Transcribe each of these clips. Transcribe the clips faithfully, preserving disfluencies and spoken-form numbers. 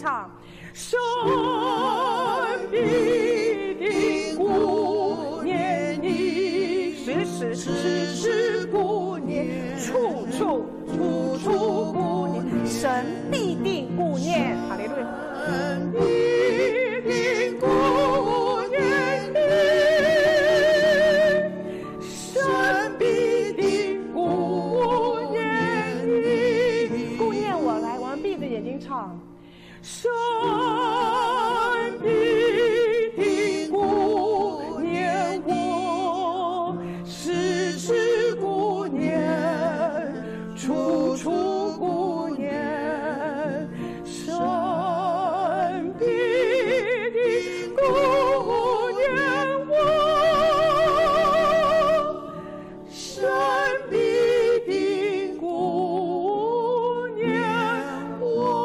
唱：神必定顾念你，时时时时顾念，处处处处顾念，神必定顾念。哈利路亚！神必定顾念你，神必定顾念你，顾念我。来，我们闭着眼睛唱：神必定顾念我，时时顾念，处处顾念，神必定顾念我，神必定顾念我。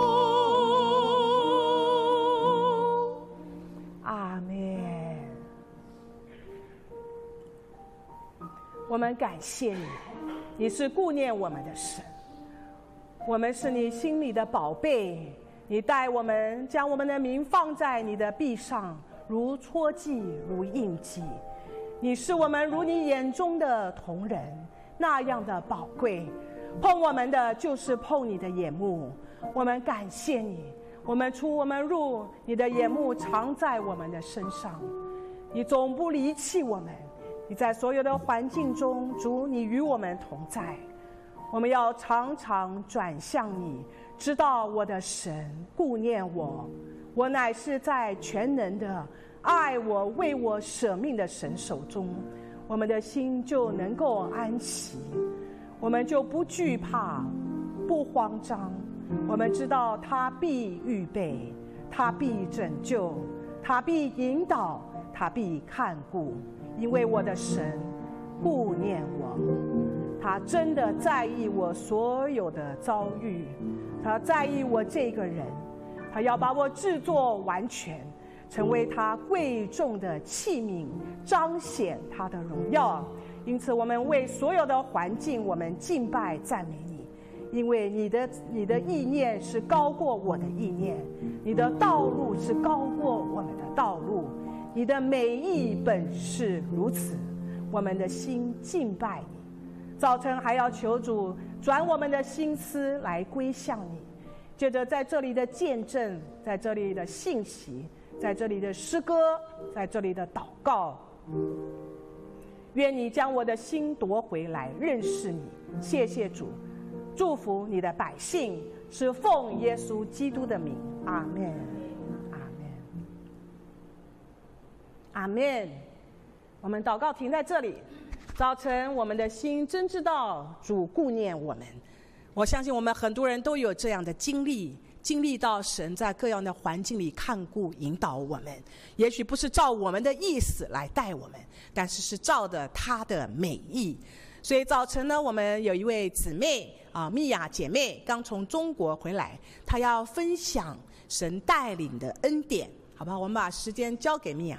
阿们。我们感谢你，你是顾念我们的神，我们是你心里的宝贝，你带我们将我们的名放在你的臂上，如戳记，如印记。你是我们如你眼中的瞳人，那样的宝贵。碰我们的就是碰你的眼目。我们感谢你，我们出我们入，你的眼目常在我们的身上，你总不离弃我们。你在所有的环境中，主，你与我们同在。我们要常常转向你，知道我的神顾念我，我乃是在全能的爱我、为我舍命的神手中，我们的心就能够安息，我们就不惧怕，不慌张。我们知道他必预备，他必拯救，他必引导，他必看顾，因为我的神顾念我，他真的在意我所有的遭遇，他在意我这个人，他要把我制作完全，成为他贵重的器皿，彰显他的荣耀。因此我们为所有的环境，我们敬拜赞美你，因为你的你的意念是高过我的意念，你的道路是高过我们的道路，你的美意本是如此。我们的心敬拜你，早晨还要求主转我们的心思来归向你。接着在这里的见证，在这里的信息，在这里的诗歌，在这里的祷告，愿你将我的心夺回来，认识你。谢谢主，祝福你的百姓，是奉耶稣基督的名。阿们，阿们，阿们。我们祷告停在这里。早晨我们的心真知道主顾念我们，我相信我们很多人都有这样的经历，经历到神在各样的环境里看顾引导我们，也许不是照我们的意思来带我们，但是是照着他的美意。所以早晨呢，我们有一位姊妹啊，蜜雅姐妹刚从中国回来，她要分享神带领的恩典，好不好？我们把时间交给蜜雅。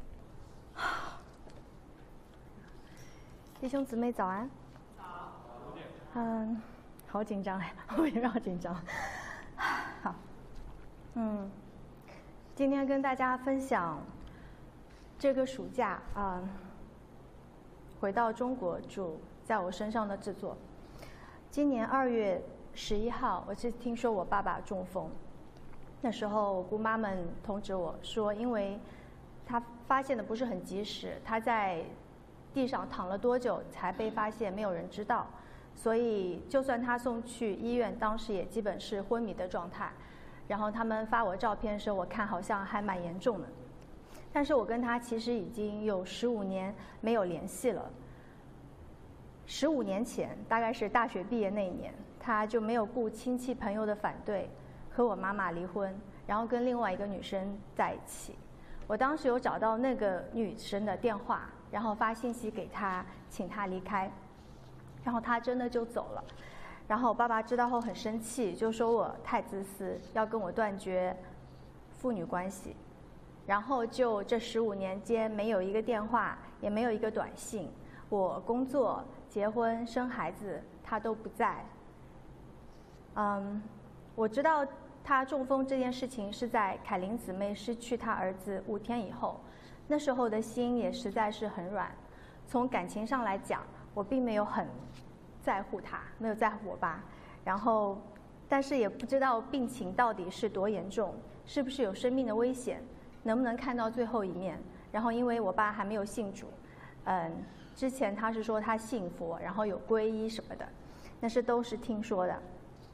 弟兄姊妹早安。 早。 嗯，好紧张哎，我也让紧张。好，嗯，今天跟大家分享这个暑假啊、嗯，回到中国主在我身上的制作。今年二月十一号，我是听说我爸爸中风，那时候我姑妈们通知我说，因为他发现的不是很及时，他在地上躺了多久才被发现，没有人知道，所以就算他送去医院，当时也基本是昏迷的状态。然后他们发我照片的时候，我看好像还蛮严重的。但是我跟他其实已经有十五年没有联系了。十五年前，大概是大学毕业那一年，他就没有顾亲戚朋友的反对，和我妈妈离婚，然后跟另外一个女生在一起。我当时有找到那个女生的电话，然后发信息给她，请她离开，然后她真的就走了。然后我爸爸知道后很生气，就说我太自私，要跟我断绝父女关系。然后就这十五年间，没有一个电话，也没有一个短信。我工作、结婚、生孩子，他都不在。嗯，我知道他中风这件事情是在凯琳姊妹失去她儿子五天以后，那时候的心也实在是很软。从感情上来讲，我并没有很在乎他，没有在乎我爸。然后，但是也不知道病情到底是多严重，是不是有生命的危险，能不能看到最后一面。然后，因为我爸还没有信主，嗯，之前他是说他信佛，然后有皈依什么的，那是都是听说的。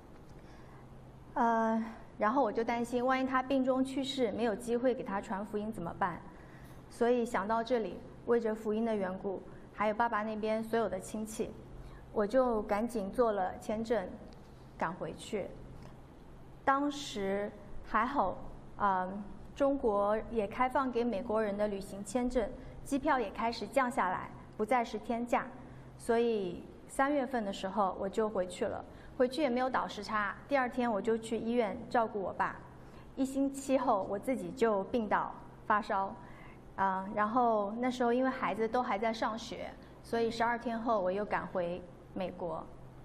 呃，然后我就担心，万一他病中去世，没有机会给他传福音怎么办？所以想到这里，为着福音的缘故，还有爸爸那边所有的亲戚，我就赶紧做了签证，赶回去。当时还好，呃，中国也开放给美国人的旅行签证，机票也开始降下来，不再是天价，所以三月份的时候我就回去了。回去也没有倒时差，第二天我就去医院照顾我爸。一星期后，我自己就病倒发烧，啊、呃，然后那时候因为孩子都还在上学，所以十二天后我又赶回美国。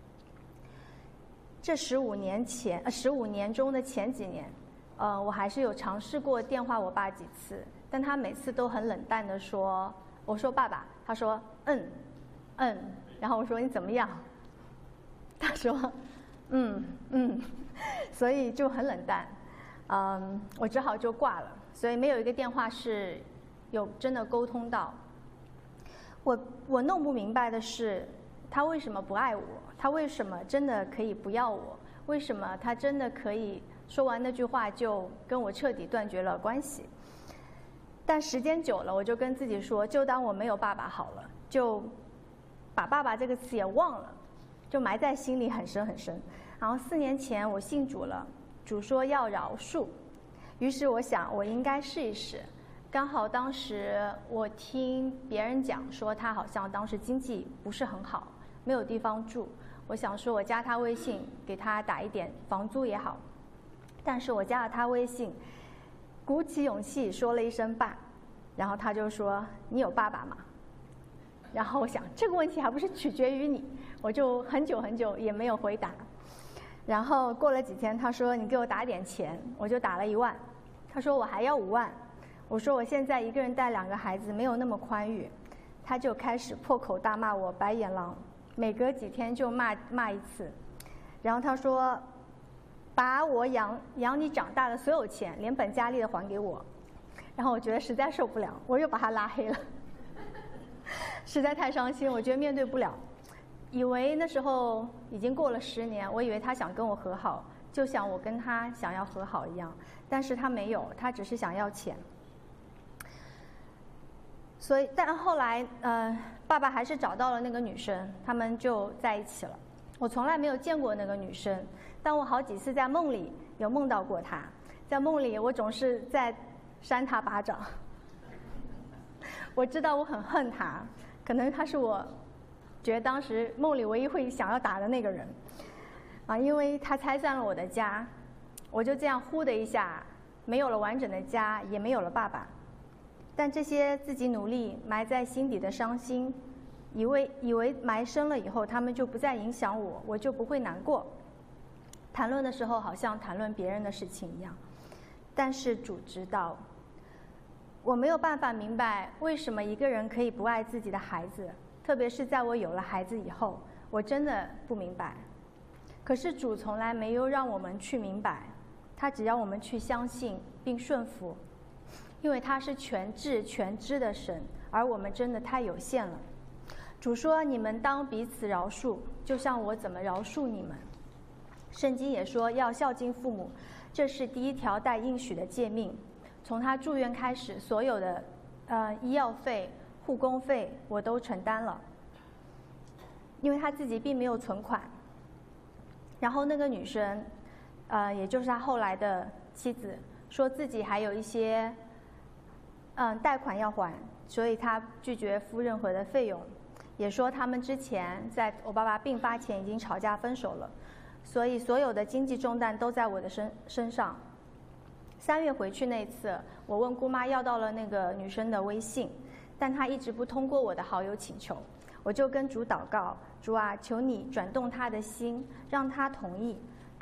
这十五年前，呃，十五年中的前几年，呃，我还是有尝试过电话我爸几次，但他每次都很冷淡地说：“我说爸爸。”他说：“嗯，嗯。”然后我说：“你怎么样？”他说：“嗯嗯。”所以就很冷淡，嗯，我只好就挂了。所以没有一个电话是有真的沟通到。我我弄不明白的是，他为什么不爱我？他为什么真的可以不要我？为什么他真的可以说完那句话就跟我彻底断绝了关系？但时间久了，我就跟自己说，就当我没有爸爸好了，就把爸爸这个词也忘了。就埋在心里很深很深。然后四年前我信主了，主说要饶恕，于是我想我应该试一试。刚好当时我听别人讲说他好像当时经济不是很好，没有地方住。我想说我加他微信，给他打一点房租也好。但是我加了他微信，鼓起勇气说了一声爸，然后他就说你有爸爸吗？然后我想这个问题还不是取决于你，我就很久很久也没有回答。然后过了几天，他说你给我打点钱，我就打了一万。他说我还要五万，我说我现在一个人带两个孩子，没有那么宽裕。他就开始破口大骂我白眼狼，每隔几天就骂骂一次。然后他说把我养养你长大的所有钱连本加厉的还给我。然后我觉得实在受不了，我又把他拉黑了。实在太伤心，我觉得面对不了。以为那时候已经过了十年，我以为他想跟我和好，就像我跟他想要和好一样，但是他没有，他只是想要钱。所以，但后来，呃，爸爸还是找到了那个女生，他们就在一起了。我从来没有见过那个女生，但我好几次在梦里有梦到过她。在梦里，我总是在扇她巴掌。我知道我很恨她，可能她是我觉得当时梦里唯一会想要打的那个人，啊，因为她拆散了我的家，我就这样呼的一下，没有了完整的家，也没有了爸爸。但这些自己努力埋在心底的伤心，以为以为埋深了以后，他们就不再影响我，我就不会难过。谈论的时候好像谈论别人的事情一样，但是主知道。我没有办法明白为什么一个人可以不爱自己的孩子，特别是在我有了孩子以后，我真的不明白。可是主从来没有让我们去明白，他只要我们去相信并顺服，因为他是全智全知的神，而我们真的太有限了。主说你们当彼此饶恕，就像我怎么饶恕你们。圣经也说要孝敬父母，这是第一条带应许的诫命。从他住院开始，所有的呃医药费、护工费我都承担了，因为他自己并没有存款。然后那个女生，呃，也就是他后来的妻子，说自己还有一些嗯贷款要还，所以他拒绝付任何的费用。也说他们之前在我爸爸病发前已经吵架分手了，所以所有的经济重担都在我的身身上。三月回去那次，我问姑妈要到了那个女生的微信，但她一直不通过我的好友请求。我就跟主祷告，主啊，求你转动她的心，让她同意。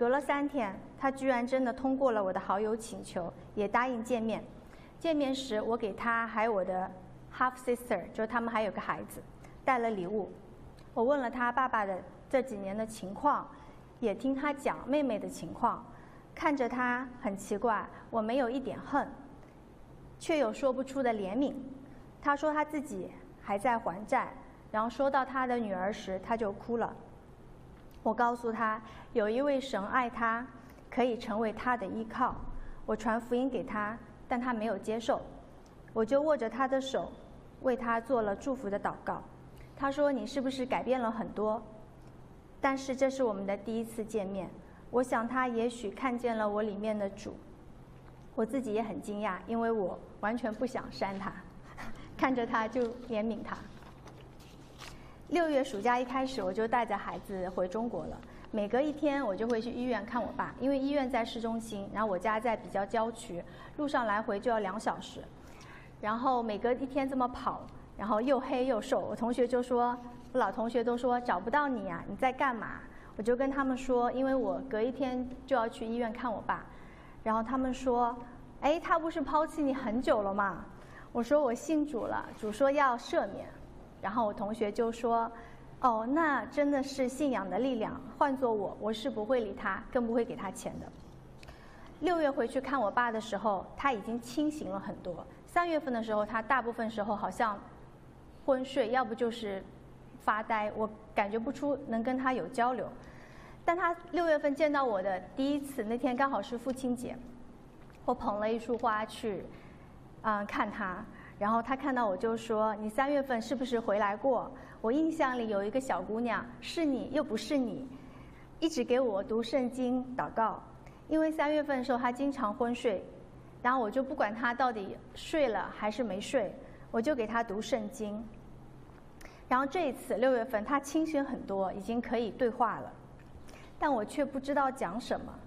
隔了三天，他居然真的通过了我的好友请求，也答应见面。见面时，我给他还有我的 half sister， 就是他们还有个孩子，带了礼物。我问了他爸爸的这几年的情况，也听他讲妹妹的情况。看着他很奇怪，我没有一点恨，却有说不出的怜悯。他说他自己还在还债，然后说到他的女儿时，他就哭了。我告诉他，有一位神爱他，可以成为他的依靠。我传福音给他，但他没有接受。我就握着他的手，为他做了祝福的祷告。他说：“你是不是改变了很多？”但是这是我们的第一次见面，我想他也许看见了我里面的主。我自己也很惊讶，因为我完全不想删他，看着他就怜悯他。六月暑假一开始，我就带着孩子回中国了。每隔一天，我就会去医院看我爸，因为医院在市中心，然后我家在比较郊区，路上来回就要两小时。然后每隔一天这么跑，然后又黑又瘦，我同学就说，我老同学都说找不到你啊，你在干嘛？我就跟他们说，因为我隔一天就要去医院看我爸。然后他们说，哎，他不是抛弃你很久了吗？我说我信主了，主说要赦免。然后我同学就说，哦，那真的是信仰的力量，换做我，我是不会理他，更不会给他钱的。六月回去看我爸的时候，他已经清醒了很多。三月份的时候，他大部分时候好像昏睡，要不就是发呆，我感觉不出能跟他有交流。但他六月份见到我的第一次，那天刚好是父亲节，我捧了一束花去，嗯，看他。然后他看到我就说：“你三月份是不是回来过？我印象里有一个小姑娘，是你又不是你，一直给我读圣经祷告。因为三月份的时候他经常昏睡，然后我就不管他到底睡了还是没睡，我就给他读圣经。然后这一次六月份他清醒很多，已经可以对话了，但我却不知道讲什么。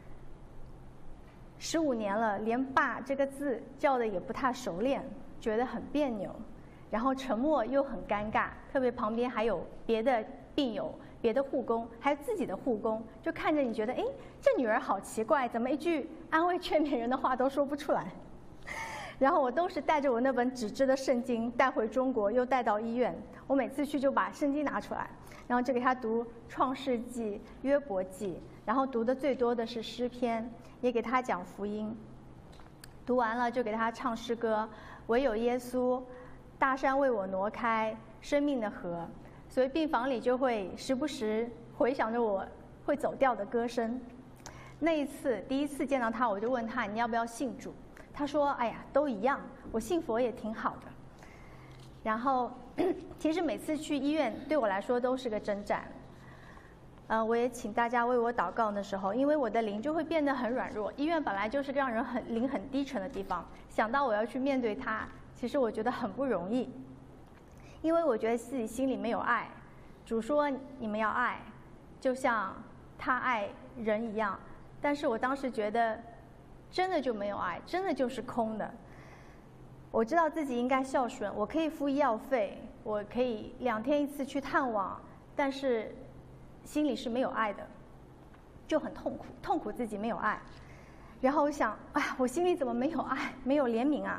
十五年了，连爸这个字叫的也不太熟练。”觉得很别扭，然后沉默又很尴尬，特别旁边还有别的病友、别的护工，还有自己的护工，就看着你觉得，哎，这女儿好奇怪，怎么一句安慰劝勉人的话都说不出来。然后我都是带着我那本纸质的圣经带回中国，又带到医院。我每次去就把圣经拿出来，然后就给他读创世纪、约伯记，然后读的最多的是诗篇，也给他讲福音。读完了就给他唱诗歌，唯有耶稣，大山为我挪开，生命的河。所以病房里就会时不时回想着我会走调的歌声。那一次第一次见到他，我就问他，你要不要信主？他说，哎呀，都一样，我信佛也挺好的。然后其实每次去医院对我来说都是个征战。呃，我也请大家为我祷告的时候，因为我的灵就会变得很软弱。医院本来就是个让人很灵很低沉的地方，想到我要去面对它，其实我觉得很不容易，因为我觉得自己心里没有爱。主说你们要爱，就像他爱人一样，但是我当时觉得真的就没有爱，真的就是空的。我知道自己应该孝顺，我可以付医药费，我可以两天一次去探望，但是心里是没有爱的，就很痛苦，痛苦自己没有爱。然后我想，哎，我心里怎么没有爱，没有怜悯啊？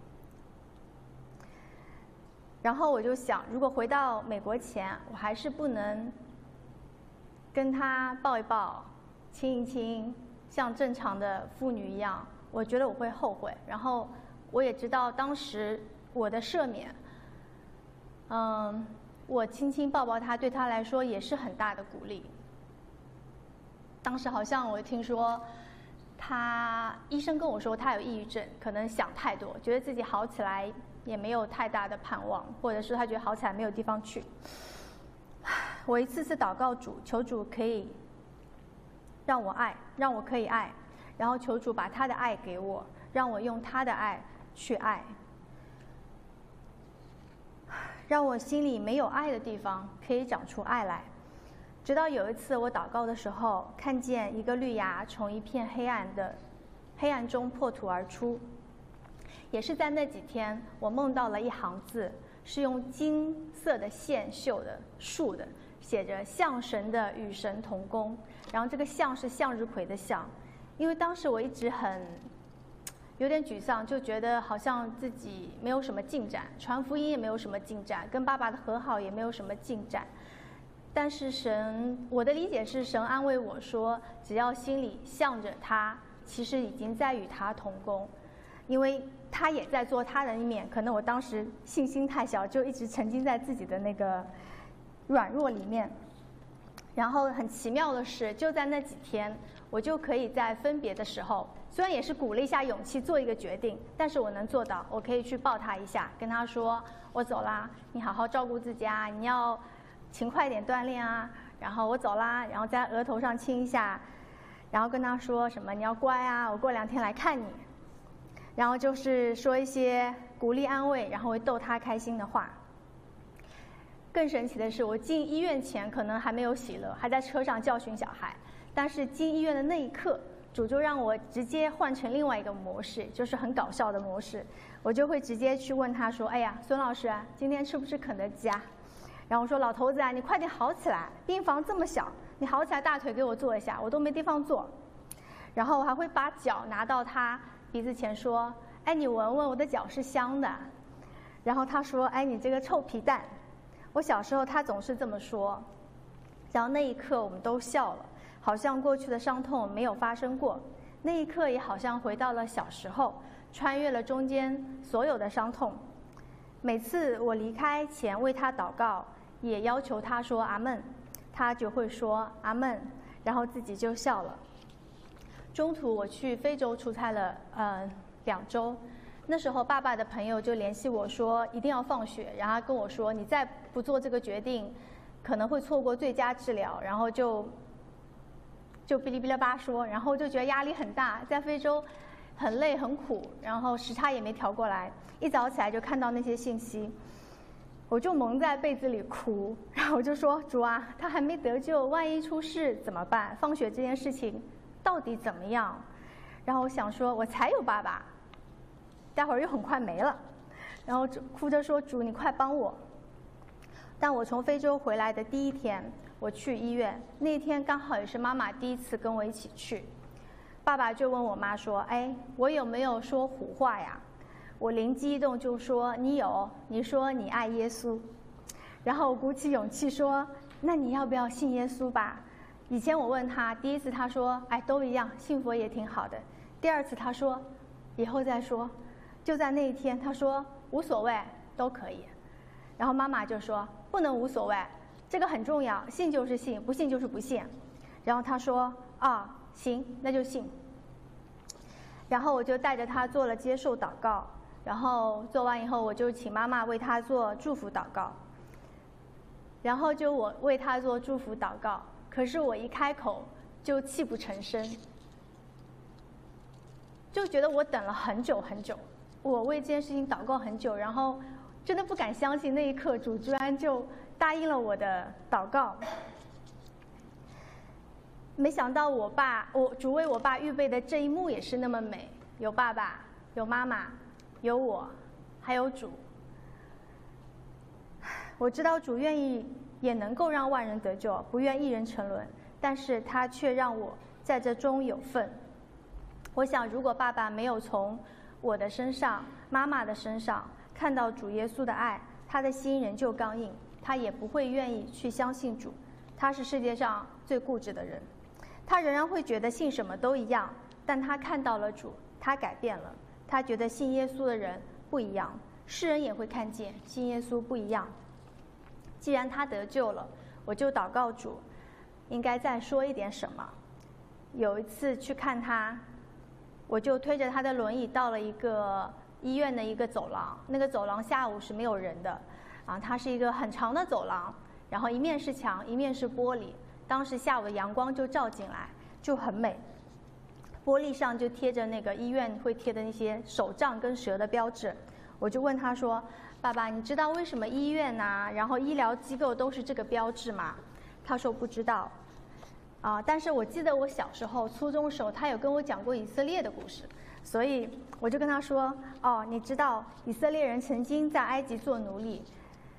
然后我就想，如果回到美国前，我还是不能跟他抱一抱、亲一亲，像正常的妇女一样，我觉得我会后悔。然后我也知道当时我的赦免，嗯。我亲亲抱抱他，对他来说也是很大的鼓励。当时好像我听说，他医生跟我说他有抑郁症，可能想太多，觉得自己好起来也没有太大的盼望，或者是他觉得好起来没有地方去。我一次次祷告主，求主可以让我爱，让我可以爱，然后求主把他的爱给我，让我用他的爱去爱。让我心里没有爱的地方可以长出爱来。直到有一次我祷告的时候，看见一个绿芽从一片黑暗的黑暗中破土而出。也是在那几天，我梦到了一行字，是用金色的线绣的，竖的， 写着向神的与神同工，然后这个向是向日葵的向。因为当时我一直很有点沮丧，就觉得好像自己没有什么进展，传福音也没有什么进展，跟爸爸的和好也没有什么进展。但是神，我的理解是神安慰我说，只要心里向着他，其实已经在与他同工，因为他也在做他的一面。可能我当时信心太小，就一直沉浸在自己的那个软弱里面。然后很奇妙的是，就在那几天，我就可以在分别的时候，虽然也是鼓了一下勇气做一个决定，但是我能做到，我可以去抱他一下，跟他说我走啦，你好好照顾自己啊，你要勤快一点锻炼啊，然后我走啦，然后在额头上亲一下，然后跟他说什么你要乖啊，我过两天来看你，然后就是说一些鼓励安慰，然后会逗他开心的话。更神奇的是，我进医院前可能还没有喜乐，还在车上教训小孩，但是进医院的那一刻，主就让我直接换成另外一个模式，就是很搞笑的模式。我就会直接去问他说，哎呀，孙老师啊，今天吃不吃肯德基啊？然后我说，老头子啊，你快点好起来，病房这么小，你好起来大腿给我坐一下，我都没地方坐。然后我还会把脚拿到他鼻子前说，哎，你闻闻我的脚是香的。然后他说，哎，你这个臭皮蛋。我小时候他总是这么说，然后那一刻我们都笑了，好像过去的伤痛没有发生过，那一刻也好像回到了小时候，穿越了中间所有的伤痛。每次我离开前为他祷告，也要求他说阿们，他就会说阿们，然后自己就笑了。中途我去非洲出差了呃两周，那时候爸爸的朋友就联系我说一定要放血，然后跟我说你再不做这个决定可能会错过最佳治疗，然后就就哔哩哔哩吧说，然后就觉得压力很大，在非洲很累很苦，然后时差也没调过来，一早起来就看到那些信息，我就蒙在被子里哭，然后我就说主啊，他还没得救，万一出事怎么办？放血这件事情到底怎么样？然后我想说我才有爸爸，待会儿又很快没了，然后哭着说主你快帮我。但我从非洲回来的第一天，我去医院，那一天刚好也是妈妈第一次跟我一起去，爸爸就问我妈说，哎，我有没有说胡话呀？我灵机一动就说你有，你说你爱耶稣。然后我鼓起勇气说，那你要不要信耶稣吧？以前我问他，第一次他说哎都一样，信佛也挺好的。第二次他说以后再说。就在那一天他说无所谓，都可以。然后妈妈就说不能无所谓，这个很重要，信就是信，不信就是不信。然后他说啊行，那就信。然后我就带着他做了接受祷告，然后做完以后我就请妈妈为他做祝福祷告，然后就我为他做祝福祷告，可是我一开口就泣不成声，就觉得我等了很久很久，我为这件事情祷告很久，然后真的不敢相信那一刻主居然就答应了我的祷告。没想到我爸，我主为我爸预备的这一幕也是那么美，有爸爸，有妈妈，有我，还有主。我知道主愿意也能够让万人得救，不愿一人沉沦，但是他却让我在这中有份。我想如果爸爸没有从我的身上，妈妈的身上看到主耶稣的爱，他的心仍旧刚硬，他也不会愿意去相信主。他是世界上最固执的人，他仍然会觉得信什么都一样，但他看到了主，他改变了，他觉得信耶稣的人不一样，世人也会看见信耶稣不一样。既然他得救了，我就祷告主应该再说一点什么。有一次去看他，我就推着他的轮椅到了一个医院的一个走廊，那个走廊下午是没有人的啊，它是一个很长的走廊，然后一面是墙，一面是玻璃，当时下午的阳光就照进来，就很美。玻璃上就贴着那个医院会贴的那些手杖跟蛇的标志。我就问他说，爸爸，你知道为什么医院啊，然后医疗机构都是这个标志吗？他说不知道啊，但是我记得我小时候初中时候他有跟我讲过以色列的故事，所以我就跟他说，哦，你知道以色列人曾经在埃及做奴隶，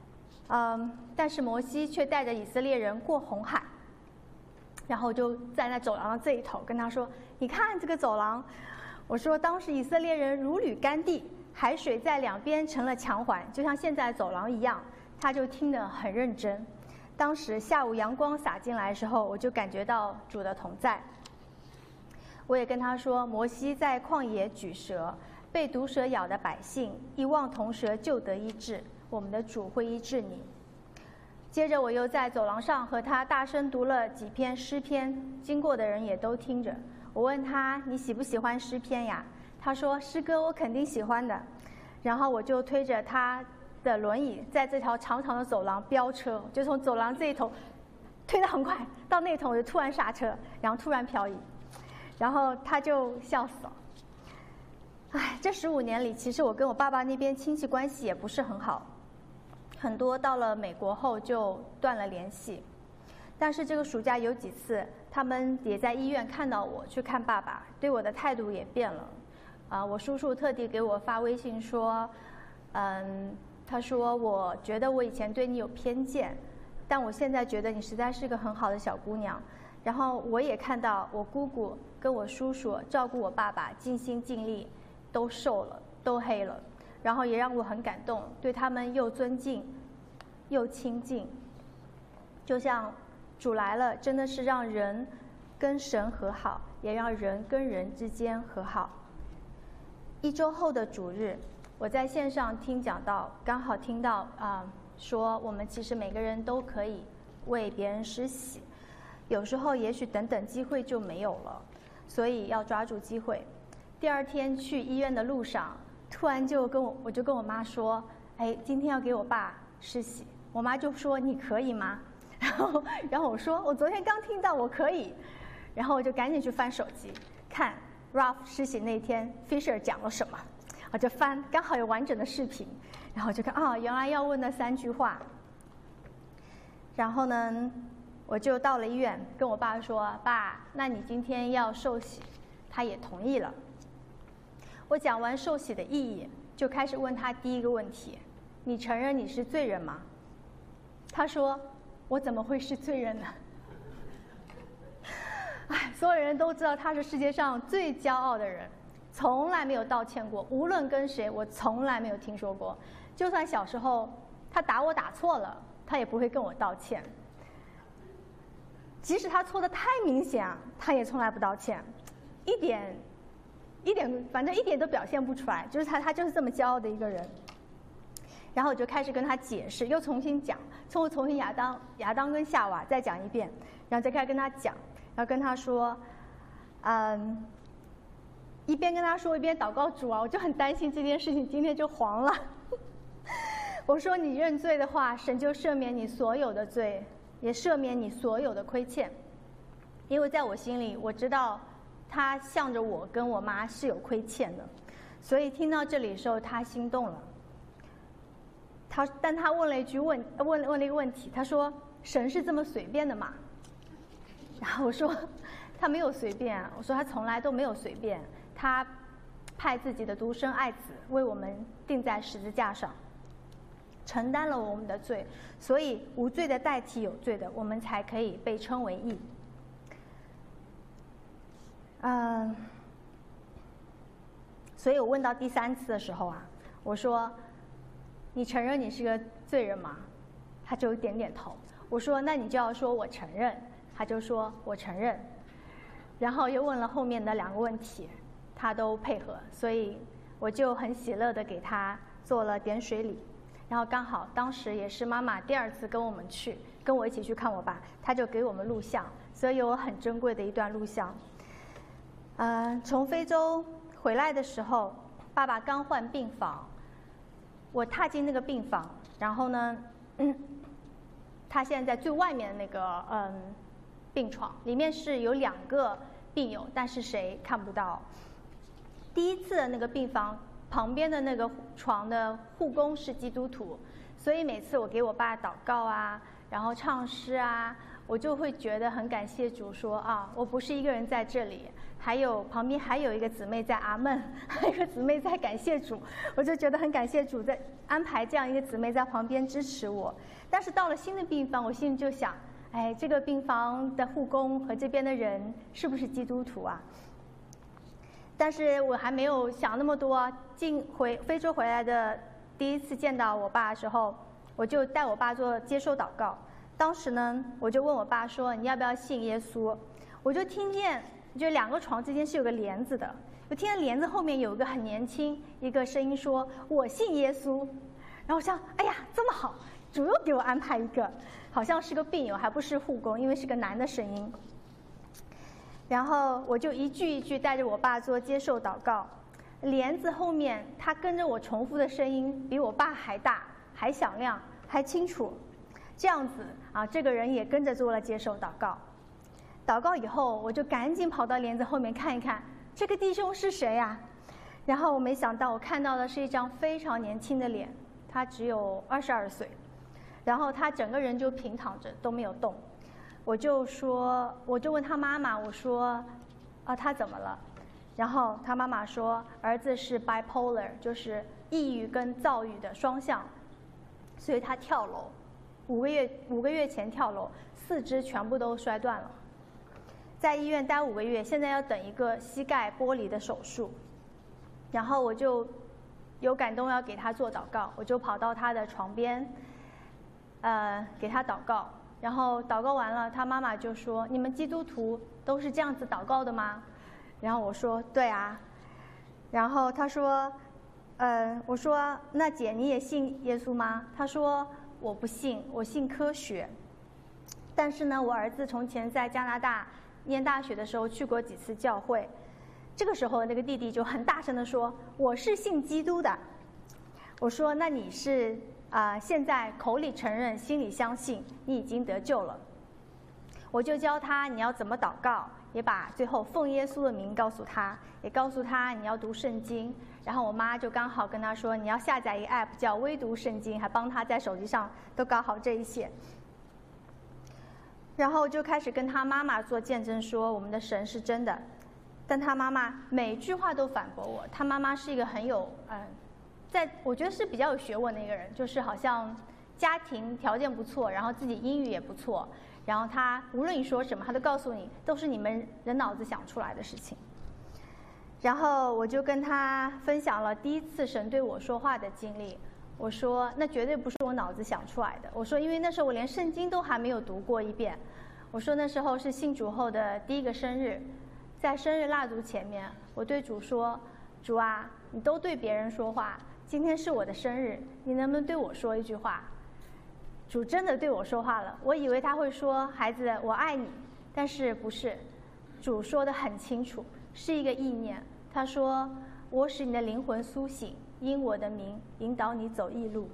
嗯，但是摩西却带着以色列人过红海，然后就站在走廊的这一头跟他说：“你看这个走廊。”我说：“当时以色列人如履干地，海水在两边成了墙环，就像现在走廊一样。”他就听得很认真。当时下午阳光洒进来的时候，我就感觉到主的同在。我也跟他说，摩西在旷野举蛇，被毒蛇咬的百姓一望铜蛇就得医治，我们的主会医治你。接着我又在走廊上和他大声读了几篇诗篇，经过的人也都听着。我问他：“你喜不喜欢诗篇呀？”他说：“诗歌我肯定喜欢的。”然后我就推着他的轮椅在这条长长的走廊飙车，就从走廊这一头推得很快，到那头我就突然刹车，然后突然漂移，然后他就笑死了。唉，这十五年里，其实我跟我爸爸那边亲戚关系也不是很好，很多到了美国后就断了联系。但是这个暑假有几次，他们也在医院看到我去看爸爸，对我的态度也变了。啊、呃，我叔叔特地给我发微信说，嗯。他说：“我觉得我以前对你有偏见，但我现在觉得你实在是个很好的小姑娘。然后我也看到我姑姑跟我叔叔照顾我爸爸，尽心尽力，都瘦了，都黑了。然后也让我很感动，对他们又尊敬，又亲近。就像主来了，真的是让人跟神和好，也让人跟人之间和好。”一周后的主日，我在线上听讲道，刚好听到啊、呃、说我们其实每个人都可以为别人施洗，有时候也许等等机会就没有了，所以要抓住机会。第二天去医院的路上，突然就跟我我就跟我妈说：“哎，今天要给我爸施洗。”我妈就说：“你可以吗？”然后然后我说：“我昨天刚听到，我可以。”然后我就赶紧去翻手机看 Ralph 施洗那天 Fisher 讲了什么。我就翻，刚好有完整的视频，然后就看啊，原来要问那三句话。然后呢，我就到了医院，跟我爸说：“爸，那你今天要受洗。”他也同意了。我讲完受洗的意义，就开始问他第一个问题：“你承认你是罪人吗？”他说：“我怎么会是罪人呢？”哎，所有人都知道他是世界上最骄傲的人。从来没有道歉过，无论跟谁，我从来没有听说过。就算小时候他打我打错了，他也不会跟我道歉。即使他错得太明显啊，他也从来不道歉，一点，一点，反正一点都表现不出来。就是他，他就是这么骄傲的一个人。然后我就开始跟他解释，又重新讲，从重新亚当、亚当跟夏娃再讲一遍，然后再开始跟他讲，然后跟他说，嗯。一边跟他说，一边祷告主啊，我就很担心这件事情今天就黄了。我说你认罪的话，神就赦免你所有的罪，也赦免你所有的亏欠。因为在我心里，我知道他向着我跟我妈是有亏欠的，所以听到这里的时候，他心动了。他，但他问了一句问问问了一个问题，他说：“神是这么随便的吗？”然后我说：“他没有随便啊。”我说：“他从来都没有随便。”他派自己的独生爱子为我们钉在十字架上，承担了我们的罪，所以无罪的代替有罪的，我们才可以被称为义。嗯，所以我问到第三次的时候啊，我说：“你承认你是个罪人吗？”他就点点头。我说：“那你就要说我承认。”他就说我承认。然后又问了后面的两个问题。他都配合，所以我就很喜乐地给他做了点水礼。然后刚好当时也是妈妈第二次跟我们去，跟我一起去看我爸，他就给我们录像，所以有很珍贵的一段录像。呃，从非洲回来的时候，爸爸刚换病房，我踏进那个病房，然后呢，嗯，他现在在最外面的那个嗯病床，里面是有两个病友，但是谁看不到。第一次的那个病房旁边的那个床的护工是基督徒，所以每次我给我爸祷告啊，然后唱诗啊， 我就会觉得很感谢主说啊，我不是一个人在这里，还有旁边还有一个姊妹在阿门，还有一个姊妹在感谢主，我就觉得很感谢主在安排这样一个姊妹在旁边支持我。但是到了新的病房，我心里就想，哎，这个病房的护工和这边的人是不是基督徒啊？但是我还没有想那么多。进回非洲回来的第一次见到我爸的时候，我就带我爸做接受祷告。当时呢，我就问我爸说：“你要不要信耶稣？”我就听见，就两个床之间是有个帘子的，我听见帘子后面有一个很年轻一个声音说：“我信耶稣。”然后我想，哎呀，这么好，主又给我安排一个，好像是个病友，还不是护工，因为是个男的声音。然后我就一句一句带着我爸做接受祷告，帘子后面他跟着我重复的声音比我爸还大、还响亮、还清楚。这样子啊，这个人也跟着做了接受祷告。祷告以后，我就赶紧跑到帘子后面看一看，这个弟兄是谁呀？然后我没想到，我看到的是一张非常年轻的脸，他只有二十二岁，然后他整个人就平躺着都没有动。我就说，我就问他妈妈，我说，啊，他怎么了？然后他妈妈说，儿子是 bipolar， 就是抑郁跟躁郁的双向，所以他跳楼，五个月五个月前跳楼，四肢全部都摔断了，在医院待五个月，现在要等一个膝盖剥离的手术。然后我就有感动要给他做祷告，我就跑到他的床边，呃，给他祷告。然后祷告完了，他妈妈就说：“你们基督徒都是这样子祷告的吗？”然后我说：“对啊。”然后他说：“呃，我说那姐你也信耶稣吗？”他说：“我不信，我信科学。但是呢，我儿子从前在加拿大念大学的时候去过几次教会。”这个时候，那个弟弟就很大声地说：“我是信基督的。”我说：“那你是？”啊、呃，现在口里承认，心里相信，你已经得救了。我就教他你要怎么祷告，也把最后奉耶稣的名告诉他，也告诉他你要读圣经。然后我妈就刚好跟他说，你要下载一个 app 叫微读圣经，还帮他在手机上都搞好这一切。然后就开始跟他妈妈做见证，说我们的神是真的。但他妈妈每句话都反驳我。他妈妈是一个很有嗯。呃在我觉得是比较有学问的一个人，就是好像家庭条件不错，然后自己英语也不错，然后他无论你说什么，他都告诉你都是你们人脑子想出来的事情。然后我就跟他分享了第一次神对我说话的经历。我说那绝对不是我脑子想出来的。我说因为那时候我连圣经都还没有读过一遍。我说那时候是信主后的第一个生日，在生日蜡烛前面，我对主说：“主啊，你都对别人说话。今天是我的生日，你能不能对我说一句话？”主真的对我说话了，我以为他会说：“孩子，我爱你。”但是不是，主说得很清楚，是一个意念。他说：“我使你的灵魂苏醒，因我的名引导你走义路。”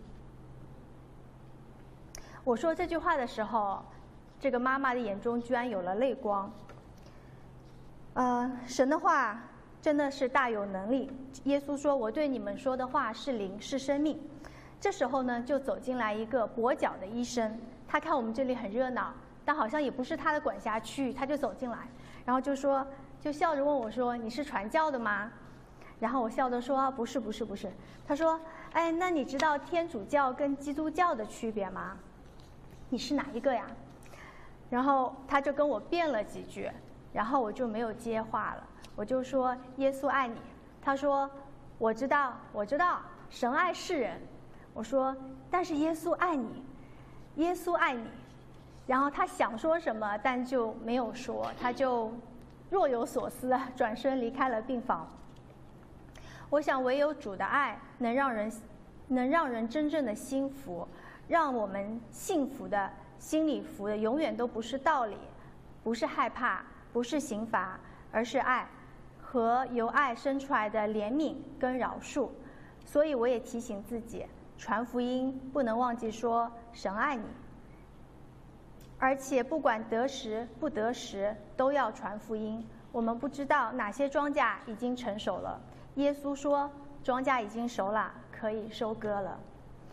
我说这句话的时候，这个妈妈的眼中居然有了泪光。呃，神的话真的是大有能力。耶稣说：“我对你们说的话是灵，是生命。”这时候呢，就走进来一个跛脚的医生，他看我们这里很热闹，但好像也不是他的管辖区域，他就走进来，然后就说，就笑着问我说：“你是传教的吗？”然后我笑着说：“不是，不是，不是。”他说：“哎，那你知道天主教跟基督教的区别吗？你是哪一个呀？”然后他就跟我辩了几句，然后我就没有接话了。我就说：“耶稣爱你。”他说：“我知道，我知道，神爱世人。”我说：“但是耶稣爱你，耶稣爱你。”然后他想说什么，但就没有说，他就若有所思，转身离开了病房。我想，唯有主的爱能让人，能让人真正的心服，让我们幸福的心里服的，永远都不是道理，不是害怕，不是刑罚，而是爱。和由爱生出来的怜悯跟饶恕。所以我也提醒自己，传福音不能忘记说神爱你，而且不管得时不得时都要传福音。我们不知道哪些庄稼已经成熟了，耶稣说庄稼已经熟了，可以收割了。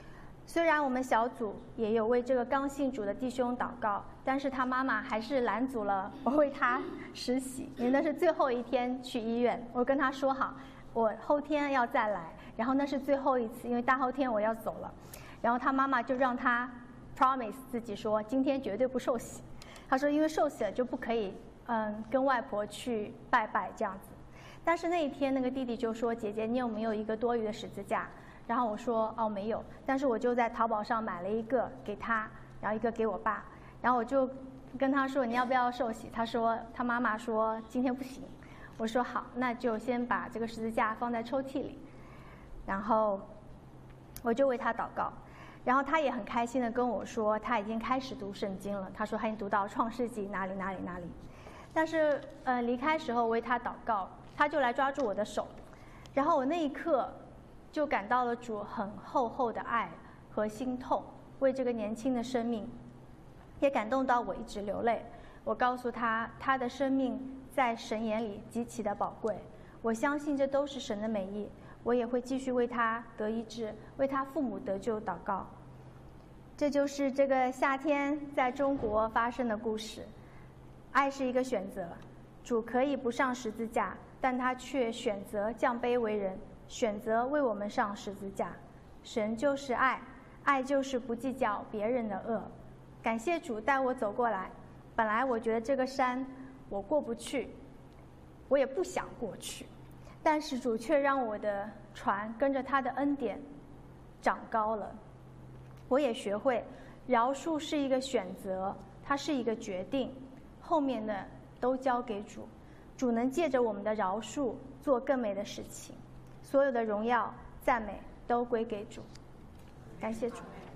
虽然我们小组也有为这个刚信主的弟兄祷告，但是他妈妈还是拦阻了我为他施洗，因为那是最后一天去医院。我跟他说好，我后天要再来，然后那是最后一次，因为大后天我要走了。然后他妈妈就让他 promise 自己说，今天绝对不受洗。他说，因为受洗了就不可以，嗯，跟外婆去拜拜这样子。但是那一天，那个弟弟就说：“姐姐，你有没有一个多余的十字架？”然后我说：“哦，没有。”但是我就在淘宝上买了一个给他，然后一个给我爸。然后我就跟他说：“你要不要受洗？”他说：“他妈妈说今天不行。”我说：“好，那就先把这个十字架放在抽屉里。”然后我就为他祷告。然后他也很开心的跟我说，他已经开始读圣经了。他说他已经读到创世纪哪里哪里哪里。但是呃离开时候为他祷告，他就来抓住我的手，然后我那一刻就感到了主很厚厚的爱和心痛，为这个年轻的生命，也感动到我一直流泪。我告诉他，他的生命在神眼里极其的宝贵，我相信这都是神的美意。我也会继续为他得医治，为他父母得救祷告。这就是这个夏天在中国发生的故事。爱是一个选择，主可以不上十字架，但他却选择降卑为人，选择为我们上十字架。神就是爱，爱就是不计较别人的恶。感谢主带我走过来。本来我觉得这个山我过不去，我也不想过去，但是主却让我的船跟着他的恩典长高了。我也学会饶恕是一个选择，它是一个决定，后面的都交给主。主能借着我们的饶恕做更美的事情，所有的荣耀赞美都归给主。感谢主。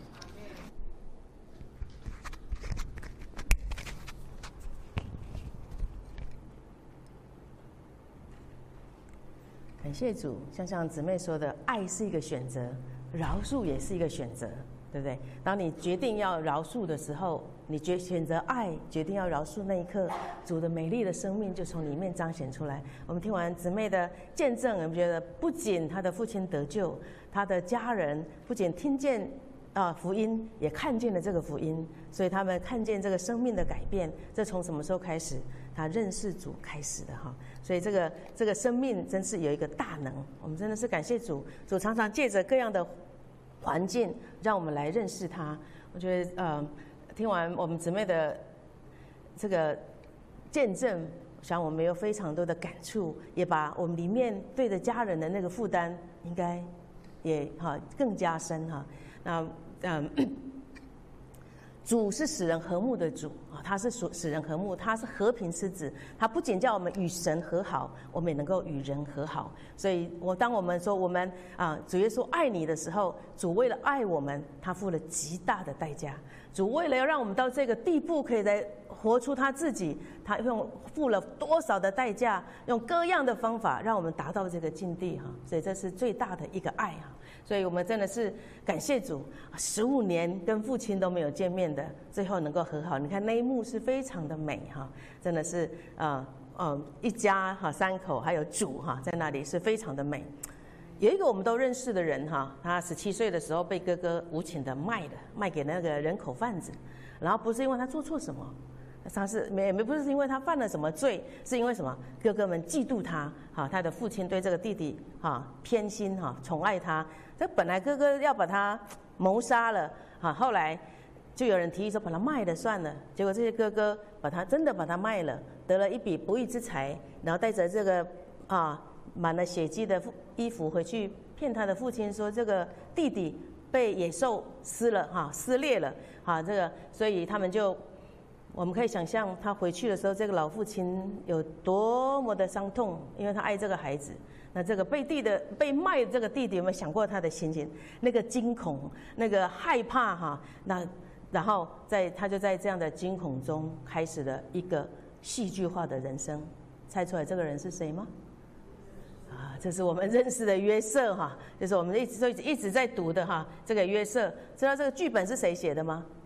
感谢主，像像姊妹说的，爱是一个选择，饶恕也是一个选择，对不对？当你决定要饶恕的时候，你决选择爱，决定要饶恕那一刻，主的美丽的生命就从里面彰显出来。我们听完姊妹的见证，我们觉得不仅她的父亲得救，她的家人不仅听见啊福音，也看见了这个福音，所以他们看见这个生命的改变。这从什么时候开始？他认识主开始的哈。所以这个这个生命真是有一个大能，我们真的是感谢主。主常常借着各样的环境，让我们来认识他。我觉得呃，听完我们姊妹的这个见证，想我们有非常多的感触，也把我们里面对着家人的那个负担，应该也哈更加深哈。那嗯，主是使人和睦的主啊，他是使人和睦，他是和平之子。他不仅叫我们与神和好，我们也能够与人和好。所以，我当我们说我们啊，主耶稣爱你的时候，主为了爱我们，他付了极大的代价。主为了要让我们到这个地步，可以来活出他自己，他用付了多少的代价，用各样的方法，让我们达到这个境地哈。所以这是最大的一个爱哈。所以我们真的是感谢主，十五年跟父亲都没有见面的，最后能够和好。你看那一幕是非常的美哈，真的是呃呃一家哈三口还有主哈在那里是非常的美。有一个我们都认识的人哈，他十七岁的时候被哥哥无情的卖了，卖给那个人口贩子，然后不是因为他做错什么。他是没没不是因为他犯了什么罪，是因为什么？哥哥们嫉妒他，哈，他的父亲对这个弟弟哈偏心哈，宠爱他。这本来哥哥要把他谋杀了，哈，后来就有人提议说把他卖了算了。结果这些哥哥把他真的把他卖了，得了一笔不义之财，然后带着这个啊满了血迹的衣服回去骗他的父亲说这个弟弟被野兽撕了哈撕裂了，哈这个所以他们就。我们可以想象他回去的时候，这个老父亲有多么的伤痛，因为他爱这个孩子。那这个被弟的被卖的这个弟弟，有没有想过他的心情？那个惊恐，那个害怕哈。那然后在他就在这样的惊恐中开始了一个戏剧化的人生。猜出来这个人是谁吗？啊，这是我们认识的约瑟哈，就是我们一直一直一直在读的哈。这个约瑟，知道这个剧本是谁写的吗？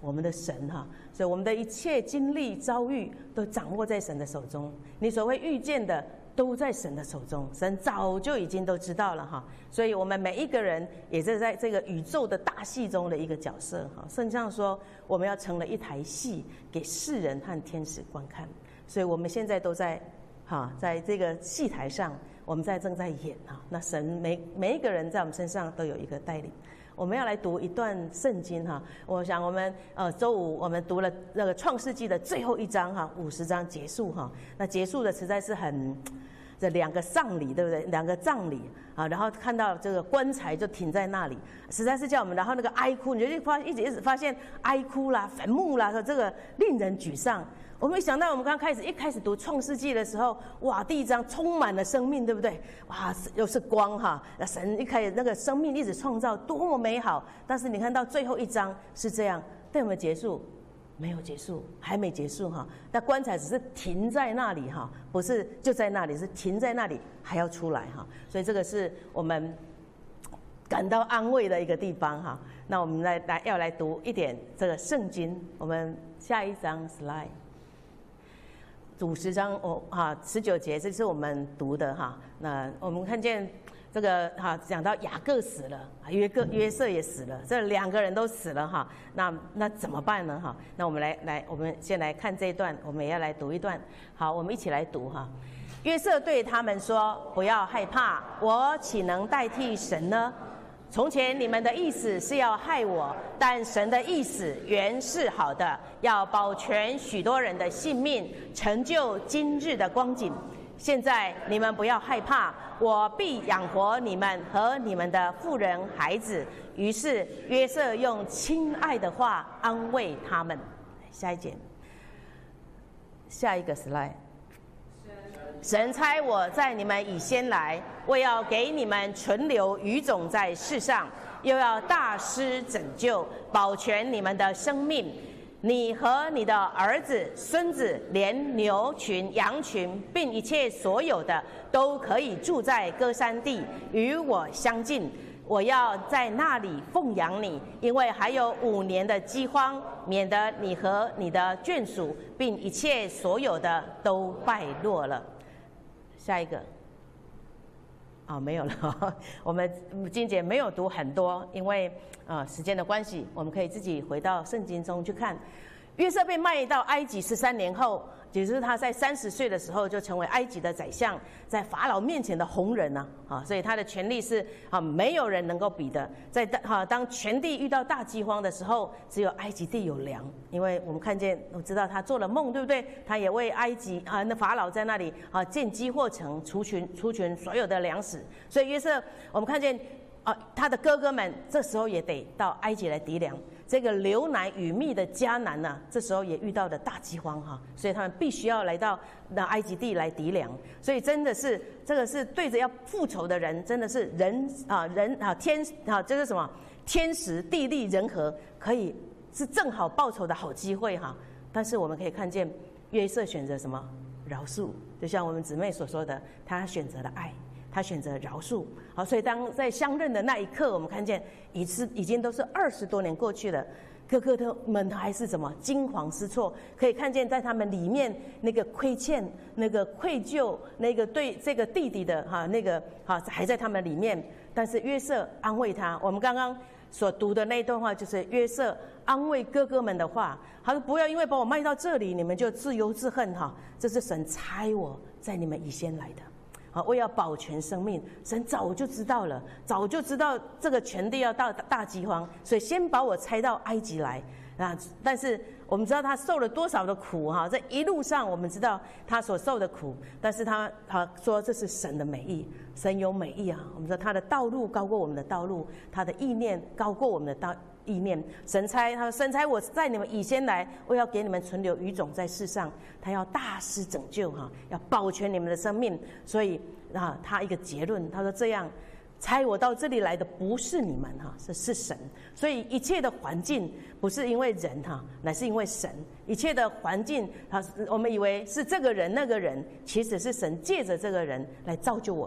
我们的神哈，所以我们的一切经历遭遇都掌握在神的手中。你所会遇见的都在神的手中，神早就已经都知道了哈。所以我们每一个人也是在这个宇宙的大戏中的一个角色哈。圣经上说，我们要成了一台戏给世人和天使观看。所以我们现在都在哈，在这个戏台上，我们在正在演哈。那神每每一个人在我们身上都有一个带领。我们要来读一段圣经哈，我想我们呃周五我们读了那个创世纪的最后一章哈，五十章结束哈，那结束的实在是很，这两个丧礼对不对？两个葬礼啊，然后看到这个棺材就停在那里，实在是叫我们，然后那个哀哭，你就发一直一直发现哀哭啦、坟墓啦，这个令人沮丧。我没想到，我们刚开始一开始读创世纪的时候，哇，第一章充满了生命，对不对？哇，又是光哈，神一开始那个生命一直创造，多么美好！但是你看到最后一章是这样，但有没有结束？没有结束，还没结束哈。那棺材只是停在那里哈，不是就在那里，是停在那里，还要出来哈。所以这个是我们感到安慰的一个地方哈。那我们来来要来读一点这个圣经，我们下一章 slide。五十章哦哈，十九节，这是我们读的哈。那我们看见这个哈，讲到雅各死了，约各约瑟也死了，这两个人都死了哈。那那怎么办呢哈？那我们来来，我们先来看这一段，我们也要来读一段。好，我们一起来读哈。约瑟对他们说：“不要害怕，我岂能代替神呢？从前你们的意思是要害我，但神的意思原是好的，要保全许多人的性命，成就今日的光景。现在你们不要害怕，我必养活你们和你们的妇人孩子。”于是约瑟用亲爱的话安慰他们。下一节，下一个 slide。神差我在你们以先来，为要给你们存留余种在世上，又要大施拯救，保全你们的生命。你和你的儿子、孙子，连牛群、羊群，并一切所有的，都可以住在歌珊地，与我相近。我要在那里奉养你，因为还有五年的饥荒，免得你和你的眷属，并一切所有的都败落了。下一个，啊、哦，没有了。我们金姐没有读很多，因为呃时间的关系，我们可以自己回到圣经中去看。约瑟被卖到埃及十三年后，也就是他在三十岁的时候就成为埃及的宰相，在法老面前的红人呢、啊，啊，所以他的权力是啊没有人能够比的。在啊当全地遇到大饥荒的时候，只有埃及地有粮，因为我们看见，我知道他做了梦，对不对？他也为埃及啊那法老在那里啊建基货城，除群除群所有的粮食，所以约瑟我们看见啊他的哥哥们这时候也得到埃及来籴粮。这个流奶与蜜的迦南呢、啊，这时候也遇到了大饥荒哈，所以他们必须要来到那埃及地来籴粮。所以真的是这个是对着要复仇的人，真的是人啊人啊天啊这是什么天时地利人和，可以是正好报仇的好机会哈。但是我们可以看见约瑟选择什么饶恕，就像我们姊妹所说的，他选择了爱。他选择饶恕，好，所以当在相认的那一刻，我们看见已是已经都是二十多年过去了，哥哥他们还是什么惊惶失措，可以看见在他们里面那个亏欠、那个愧疚、那个对这个弟弟的哈那个哈还在他们里面。但是约瑟安慰他，我们刚刚所读的那一段话就是约瑟安慰哥哥们的话，他说：“不要因为把我卖到这里，你们就自忧自恨哈，这是神差我在你们以先来的。”啊，为要保全生命，神早就知道了，早就知道这个全地要到大饥荒，所以先把我差到埃及来啊。但是我们知道他受了多少的苦哈，这一路上我们知道他所受的苦，但是他他说这是神的美意，神有美意啊。我们说他的道路高过我们的道路，他的意念高过我们的道意念。神差他说神差我在你们以先来，我要给你们存留余种在世上，他要大施拯救哈，要保全你们的生命。所以啊，他一个结论，他说这样差我到这里来的不是你们哈，是是神。所以一切的环境不是因为人哈，乃是因为神。一切的环境啊，我们以为是这个人那个人，其实是神借着这个人来造就我们。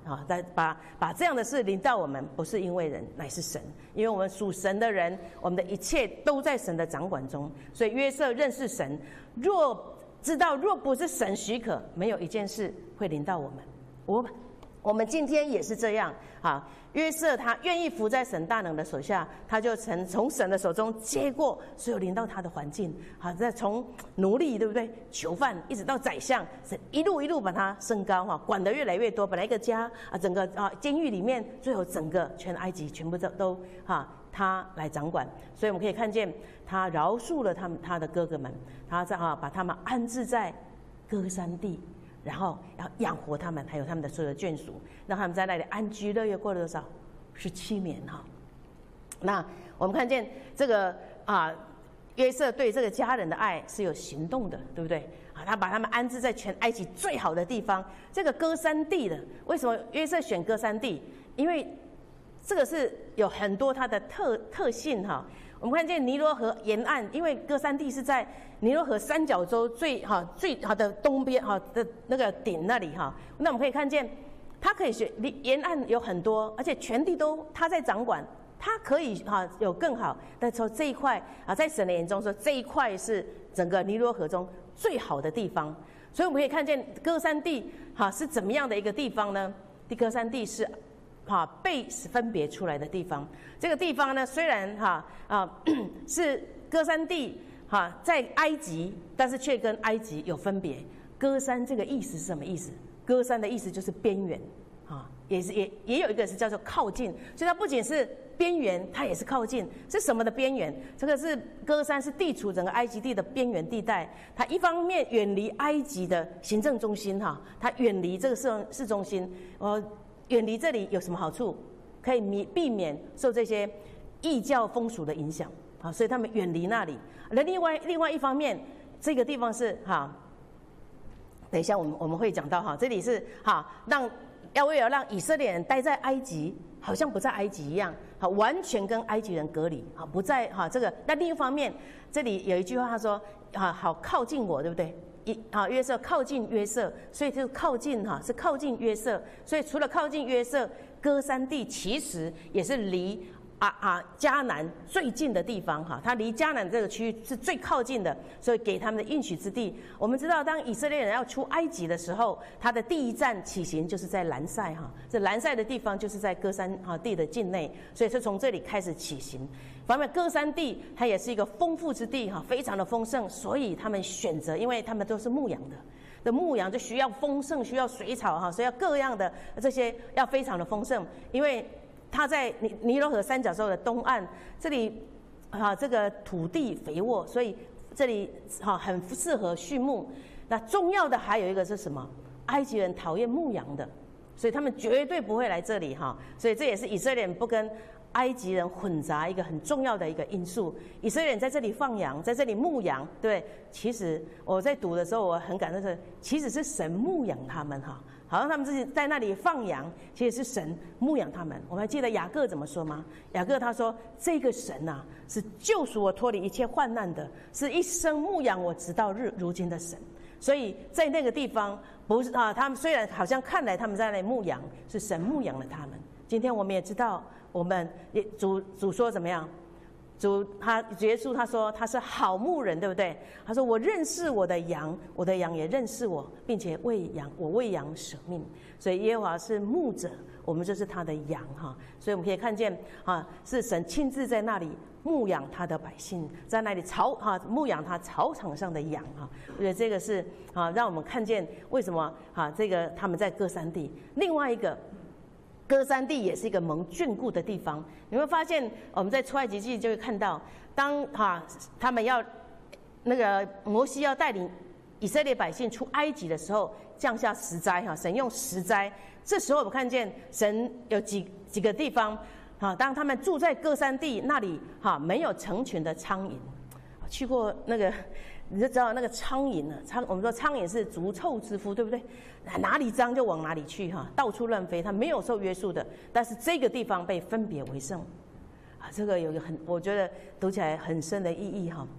啊，在把把这样的事临到我们，不是因为人，乃是神，因为我们属神的人，我们的一切都在神的掌管中。所以约瑟认识神，若知道若不是神许可，没有一件事会临到我们。我我们今天也是这样啊。约瑟他愿意服在神大能的手下，他就曾从神的手中接过所有临到他的环境。好，再从奴隶对不对，囚犯一直到宰相，神一路一路把他升高哈，管得越来越多。本来一个家啊，整个啊监狱里面，最后整个全埃及全部都都哈他来掌管。所以我们可以看见他饶恕了他们他的哥哥们，他在啊把他们安置在歌珊地。然后要养活他们，还有他们的所有的眷属，让他们在那里安居乐业，过了多少？十七年哈。那我们看见这个啊，约瑟对这个家人的爱是有行动的，对不对？啊，他把他们安置在全埃及最好的地方，这个歌珊地的。为什么约瑟选歌珊地？因为这个是有很多它的特特性哈。我们看见尼罗河沿岸，因为歌珊地是在尼罗河三角洲最哈最好的东边哈的那个顶那里哈，那我们可以看见，它可以选沿岸有很多，而且全地都它在掌管，它可以哈有更好。但从这一块啊，在神的眼中说，这一块是整个尼罗河中最好的地方。所以我们可以看见歌珊地哈是怎么样的一个地方呢？歌珊地是哈被分别出来的地方。这个地方呢，虽然哈啊是歌珊地哈在埃及，但是却跟埃及有分别。歌珊这个意思是什么意思？歌珊的意思就是边缘啊，也是也也有一个是叫做靠近，所以它不仅是边缘，它也是靠近。是什么的边缘？这个是歌珊是地处整个埃及地的边缘地带。它一方面远离埃及的行政中心哈，它远离这个市市中心。呃，远离这里有什么好处？可以避避免受这些异教风俗的影响啊，所以他们远离那里。那另外另外一方面，这个地方是哈，等一下我们我们会讲到哈，这里是哈让要为了让以色列人待在埃及，好像不在埃及一样，好完全跟埃及人隔离，好不在哈这个。那另一方面，这里有一句话他说啊，好靠近我，对不对？一啊，约瑟靠近约瑟，所以就靠近哈，是靠近约瑟。所以除了靠近约瑟，歌珊地其实也是离啊啊迦南最近的地方哈，它离迦南这个区域是最靠近的，所以给他们的应许之地。我们知道，当以色列人要出埃及的时候，他的第一站起行就是在兰塞哈，这兰塞的地方就是在歌珊哈地的境内，所以是从这里开始起行。反正歌珊地它也是一个丰富之地哈，非常的丰盛，所以他们选择，因为他们都是牧羊的，的牧羊就需要丰盛，需要水草哈，所以要各样的这些要非常的丰盛，因为它在尼尼罗河三角洲的东岸，这里啊这个土地肥沃，所以这里哈很适合畜牧。那重要的还有一个是什么？埃及人讨厌牧羊的，所以他们绝对不会来这里哈，所以这也是以色列人不跟埃及人混杂一个很重要的一个因素。以色列人在这里放羊，在这里牧羊，对，其实我在读的时候我很感动的是，其实是神牧养他们哈，好像他们自己在那里放羊，其实是神牧养他们。我们还记得雅各怎么说吗？雅各他说，这个神啊是救赎我脱离一切患难的，是一生牧养我直到日如今的神。所以在那个地方不是啊，他们虽然好像看来他们在那里牧羊，是神牧养了他们。今天我们也知道，我们也主主说怎么样？主他主耶稣他说他是好牧人，对不对？他说我认识我的羊，我的羊也认识我，并且为羊我为羊舍命。所以耶和华是牧者，我们就是他的羊哈。所以我们可以看见啊，是神亲自在那里牧养他的百姓，在那里草哈牧养他草场上的羊哈。我觉得这个是啊，让我们看见为什么啊这个他们在歌珊地。另外一个。歌珊地也是一个蒙眷顾的地方。你会发现，我们在出埃及记就会看到，当哈、啊、他们要那个摩西要带领以色列百姓出埃及的时候，降下十灾哈，神用十灾。这时候我们看见神有几几个地方啊，当他们住在歌珊地那里哈、啊，没有成群的苍蝇。去过那个。你就知道那个苍蝇呢，苍我们说苍蝇是逐臭之夫，对不对？哪里脏就往哪里去哈，到处乱飞，它没有受约束的。但是这个地方被分别为圣，啊，这个有一个很，我觉得读起来很深的意义哈，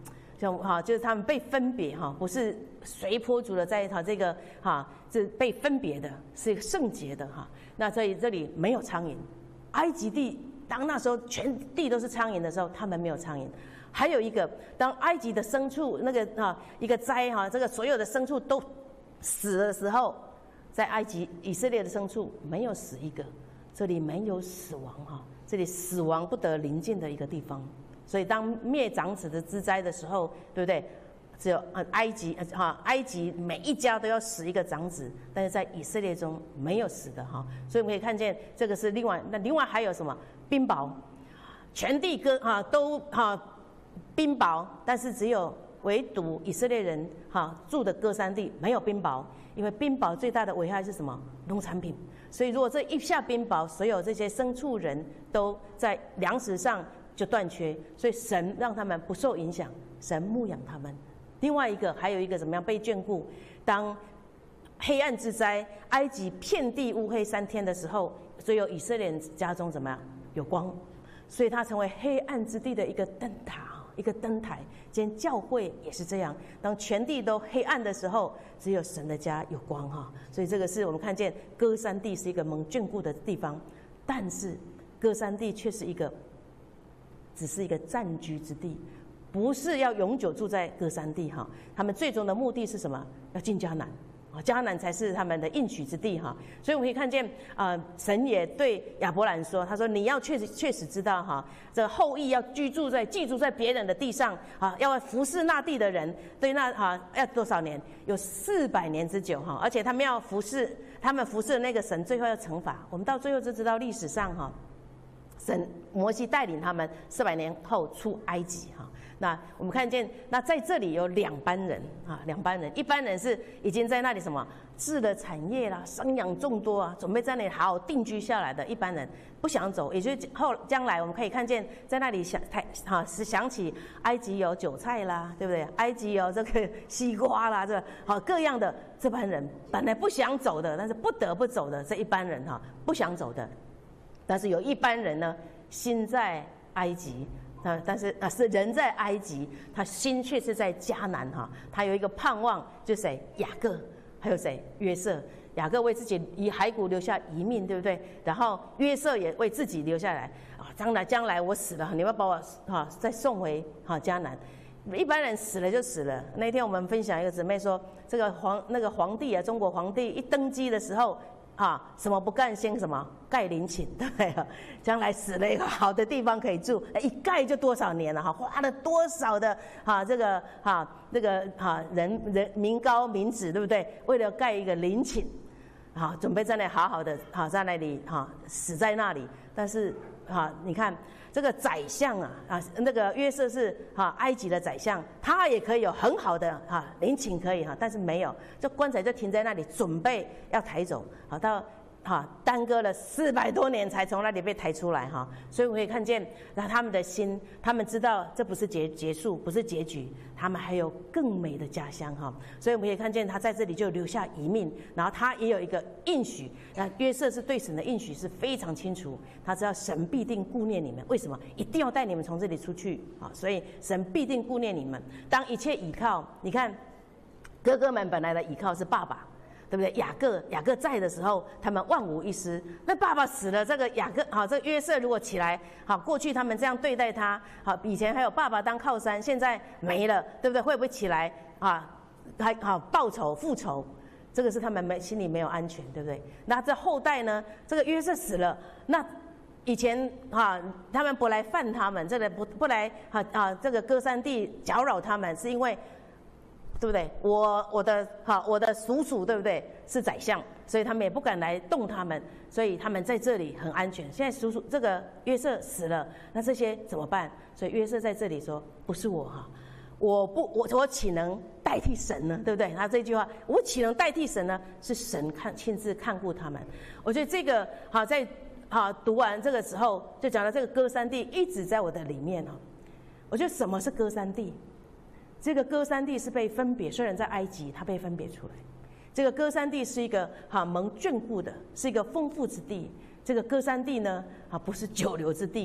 就哈，就是他们被分别哈，不是随波逐的在哈这个哈，是被分别的，是一个圣洁的哈。那所以这里没有苍蝇，埃及地当那时候全地都是苍蝇的时候，他们没有苍蝇。还有一个，当埃及的牲畜那个哈一个灾哈，这个所有的牲畜都死的时候，在埃及以色列的牲畜没有死一个，这里没有死亡哈，这里死亡不得临近的一个地方。所以当灭长子的之灾的时候，对不对？只有埃及哈，埃及每一家都要死一个长子，但是在以色列中没有死的哈。所以我们可以看见这个是另外，那另外还有什么冰雹，全地各哈都哈冰雹，但是只有唯独以色列人哈住的歌珊地没有冰雹，因为冰雹最大的危害是什么？农产品。所以如果这一下冰雹，所有这些牲畜人都在粮食上就断缺，所以神让他们不受影响，神牧养他们。另外一个还有一个怎么样被眷顾？当黑暗之灾，埃及遍地乌黑三天的时候，只有以色列人家中怎么样有光，所以它成为黑暗之地的一个灯塔。一个灯台，今天教会也是这样。当全地都黑暗的时候，只有神的家有光哈。所以这个是我们看见歌珊地是一个蒙眷顾的地方，但是歌珊地却是一个，只是一个暂居之地，不是要永久住在歌珊地哈。他们最终的目的是什么？要进迦南。啊，迦南才是他们的应许之地哈，所以我们可以看见，啊、呃，神也对亚伯兰说，他说你要确实确实知道哈，这后裔要居住在寄住在别人的地上啊，要服侍那地的人，对那哈要多少年？有四百年之久哈，而且他们要服侍，他们服侍的那个神最后要惩罚。我们到最后就知道历史上哈，神摩西带领他们四百年后出埃及哈。那我们看见，那在这里有两班人啊，两班人，一班人是已经在那里什么置了产业啦，生养众多啊，准备在那里好好定居下来的一班人，不想走，也就是后将来我们可以看见，在那里想太哈是想起埃及有韭菜啦，对不对？埃及有这个西瓜啦，这好各样的这班人本来不想走的，但是不得不走的这一班人哈，不想走的，但是有一班人呢，心在埃及。啊，但是啊，是人在埃及，他心却是在迦南哈。他有一个盼望，就是谁？雅各，还有谁？约瑟。雅各为自己以骸骨留下遗命，对不对？然后约瑟也为自己留下来啊，将来将来我死了，你要把我哈再送回哈迦南。一般人死了就死了。那天我们分享一个姊妹说，这个皇那个皇帝啊，中国皇帝一登基的时候。啊，什么不干先什么盖陵寝，对不对？将来死了一个好的地方可以住，一盖就多少年了哈，花了多少的哈这个哈这个哈人人民高民脂，对不对？为了盖一个陵寝，好准备在那里好好的哈在那里哈死在那里，但是哈你看这个宰相啊啊那个约瑟是哈埃及的宰相，他也可以有很好的哈陵寝可以哈，但是没有，这棺材就停在那里，准备要抬走，好到哈耽搁了四百多年才从那里被抬出来哈，所以我可以看见，那他们的心，他们知道这不是结结束，不是结局，他们还有更美的家乡哈，所以我们可以看见他在这里就留下遗命，然后他也有一个应许，那约瑟是对神的应许是非常清楚，他知道神必定顾念你们，为什么？一定要带你们从这里出去啊，所以神必定顾念你们。当一切倚靠，你看哥哥们本来的倚靠是爸爸。对不对？雅各雅各在的时候，他们万无一失。那爸爸死了，这个雅各好，这个约瑟如果起来，好，过去他们这样对待他，好，以前还有爸爸当靠山，现在没了，对不对？会不会起来啊？还好报仇复仇？这个是他们没心里没有安全，对不对？那这后代呢？这个约瑟死了，那以前啊，他们不来犯他们，这个不不来啊啊，这个歌珊地搅扰他们，是因为。对不对？我我的好，我的叔叔对不对？是宰相，所以他们也不敢来动他们，所以他们在这里很安全。现在叔叔这个约瑟死了，那这些怎么办？所以约瑟在这里说：“不是我哈，我不我我岂能代替神呢？对不对？”他这句话，我岂能代替神呢？是神看亲自看顾他们。我觉得这个好在好读完这个时候，就讲到这个歌珊地一直在我的里面哦。我觉得什么是歌珊地？这个歌珊地是被分别，虽然在埃及，它被分别出来。这个歌珊地是一个哈蒙眷顾的，是一个丰富之地。这个歌珊地呢，啊不是久留之地，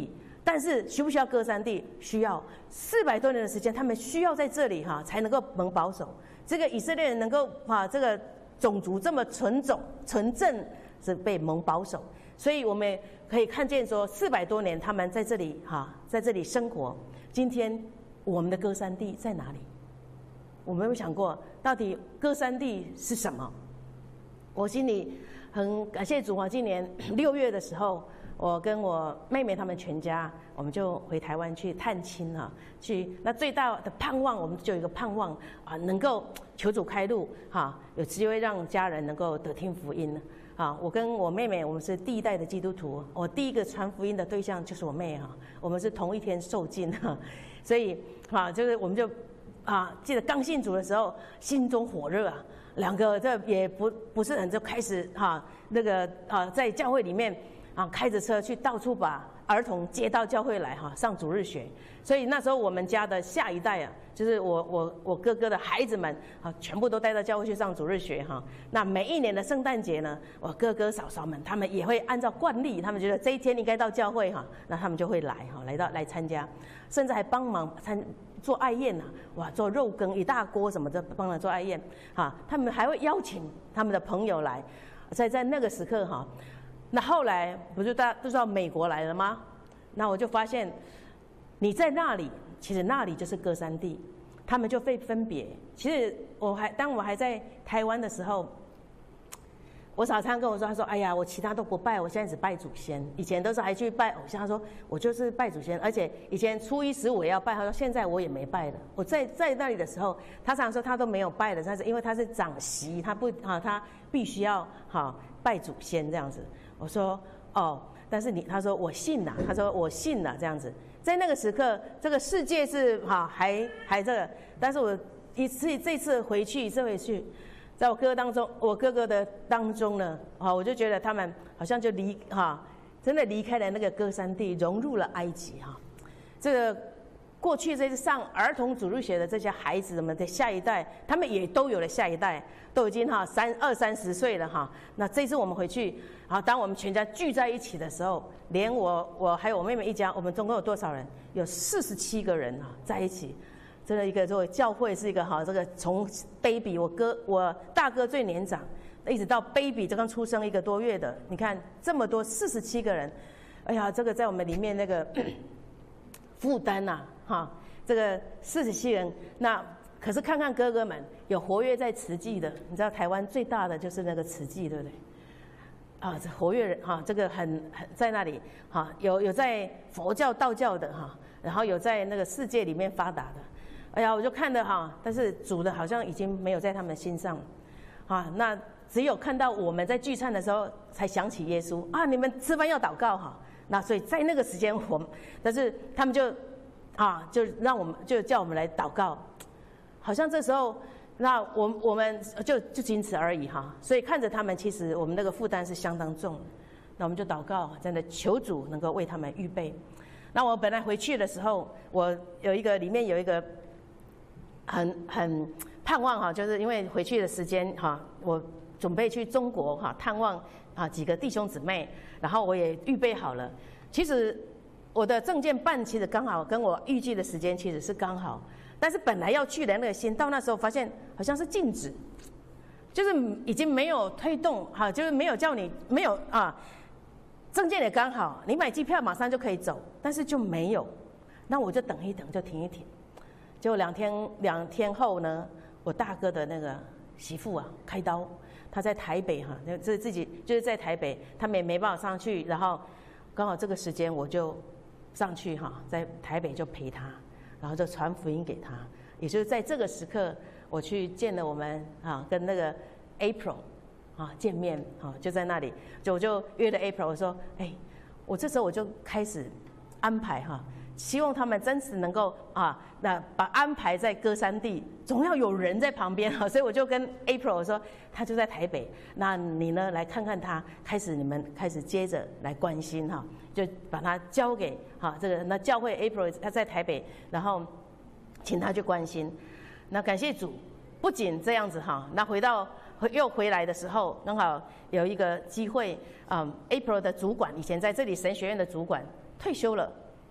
但是需不需要歌山地？需要。四百多年的时间，他们需要在这里哈才能够蒙保守。这个以色列人能够啊，这个种族这么纯种纯正，是被蒙保守。所以我们可以看见说，四百多年他们在这里哈，在这里生活。今天我们的歌山地在哪里？我们有没有想过，到底歌山地是什么？我心里很感谢主啊！今年六月的时候，我跟我妹妹他们全家，我们就回台湾去探亲啊，去那最大的盼望，我们就有一个盼望啊，能够求主开路哈，有机会让家人能够得听福音啊。我跟我妹妹，我们是第一代的基督徒，我第一个传福音的对象就是我妹哈，我们是同一天受浸哈，所以啊，就是我们就。啊，记得刚信主的时候，心中火热啊，两个这也不不是很就开始哈、啊，那个啊，在教会里面啊，开着车去到处把儿童接到教会来哈、啊，上主日学。所以那时候我们家的下一代啊，就是我我我哥哥的孩子们啊，全部都带到教会去上主日学哈、啊。那每一年的圣诞节呢，我哥哥嫂嫂们他们也会按照惯例，他们觉得这一天应该到教会哈、啊，那他们就会来哈、啊，来到来参加，甚至还帮忙参。做爱宴呐、啊，哇，做肉羹一大锅什么的，帮他做爱宴，哈，他们还会邀请他们的朋友来，在在那个时刻哈，那后来不就大都知道美国来了吗？那我就发现，你在那里，其实那里就是歌山地，他们就会分别。其实我还当我还在台湾的时候。我嫂常跟我说，他说：“哎呀，我其他都不拜，我现在只拜祖先。以前都是还去拜偶像。他说我就是拜祖先，而且以前初一十五也要拜。他说现在我也没拜了。我在在那里的时候，他常说他都没有拜了，但是因为他是长媳，他不啊，他必须要好拜祖先这样子。我说哦，但是你他说我信呐，他说我信呐这样子。在那个时刻，这个世界是哈还还这个，但是我一次这次回去一次回去。”在我哥哥当中，我哥哥的当中呢，啊，我就觉得他们好像就离哈，真的离开了那个歌山地，融入了埃及哈。这个过去这些上儿童主日学的这些孩子们的下一代，他们也都有了下一代，都已经哈三二三十岁了哈。那这次我们回去，啊，当我们全家聚在一起的时候，连我我还有我妹妹一家，我们总共有多少人？有四十七个人啊，在一起。真的一个作为教会是一个好，这个从 baby 我哥我大哥最年长，一直到 baby 这刚出生一个多月的，你看这么多四十七个人，哎呀，这个在我们里面那个负担呐，哈，这个四十七人，那可是看看哥哥们有活跃在慈济的，你知道台湾最大的就是那个慈济，对不对？啊，这活跃人哈，这个很很在那里哈，有有在佛教、道教的哈，然后有在那个世界里面发达的。哎呀，我就看的哈，但是主的好像已经没有在他们心上，啊，那只有看到我们在聚餐的时候才想起耶稣啊，你们吃饭要祷告哈，那所以在那个时间我们，但是他们就啊，就让我们就叫我们来祷告，好像这时候那我我们就就仅此而已哈，所以看着他们，其实我们那个负担是相当重的，那我们就祷告，真的求主能够为他们预备。那我本来回去的时候，我有一个里面有一个。很很盼望哈，就是因为回去的时间哈，我准备去中国哈探望啊几个弟兄姊妹，然后我也预备好了。其实我的证件办其实刚好跟我预计的时间其实是刚好，但是本来要去的那个心，到那时候发现好像是禁止，就是已经没有推动哈，就是没有叫你没有啊，证件也刚好，你买机票马上就可以走，但是就没有，那我就等一等，就停一停。结果两天两天后呢，我大哥的那个媳妇啊开刀，她在台北哈，这自己就是在台北，他们也没办法上去，然后刚好这个时间我就上去哈，在台北就陪她，然后就传福音给她。也就是在这个时刻，我去见了我们啊，跟那个 April 啊见面啊，就在那里，就我就约了 April， 我说，哎，我这时候我就开始安排哈。希望他们真实能够啊，那把安排在歌山地，总要有人在旁边哈，所以我就跟 April 我说，他就在台北，那你呢来看看他，开始你们开始接着来关心哈，就把他交给哈这个那教会 April 他在台北，然后请他去关心。那感谢主，不仅这样子哈，那回到又回来的时候，刚好有一个机会，嗯 ，April 的主管以前在这里神学院的主管退休了。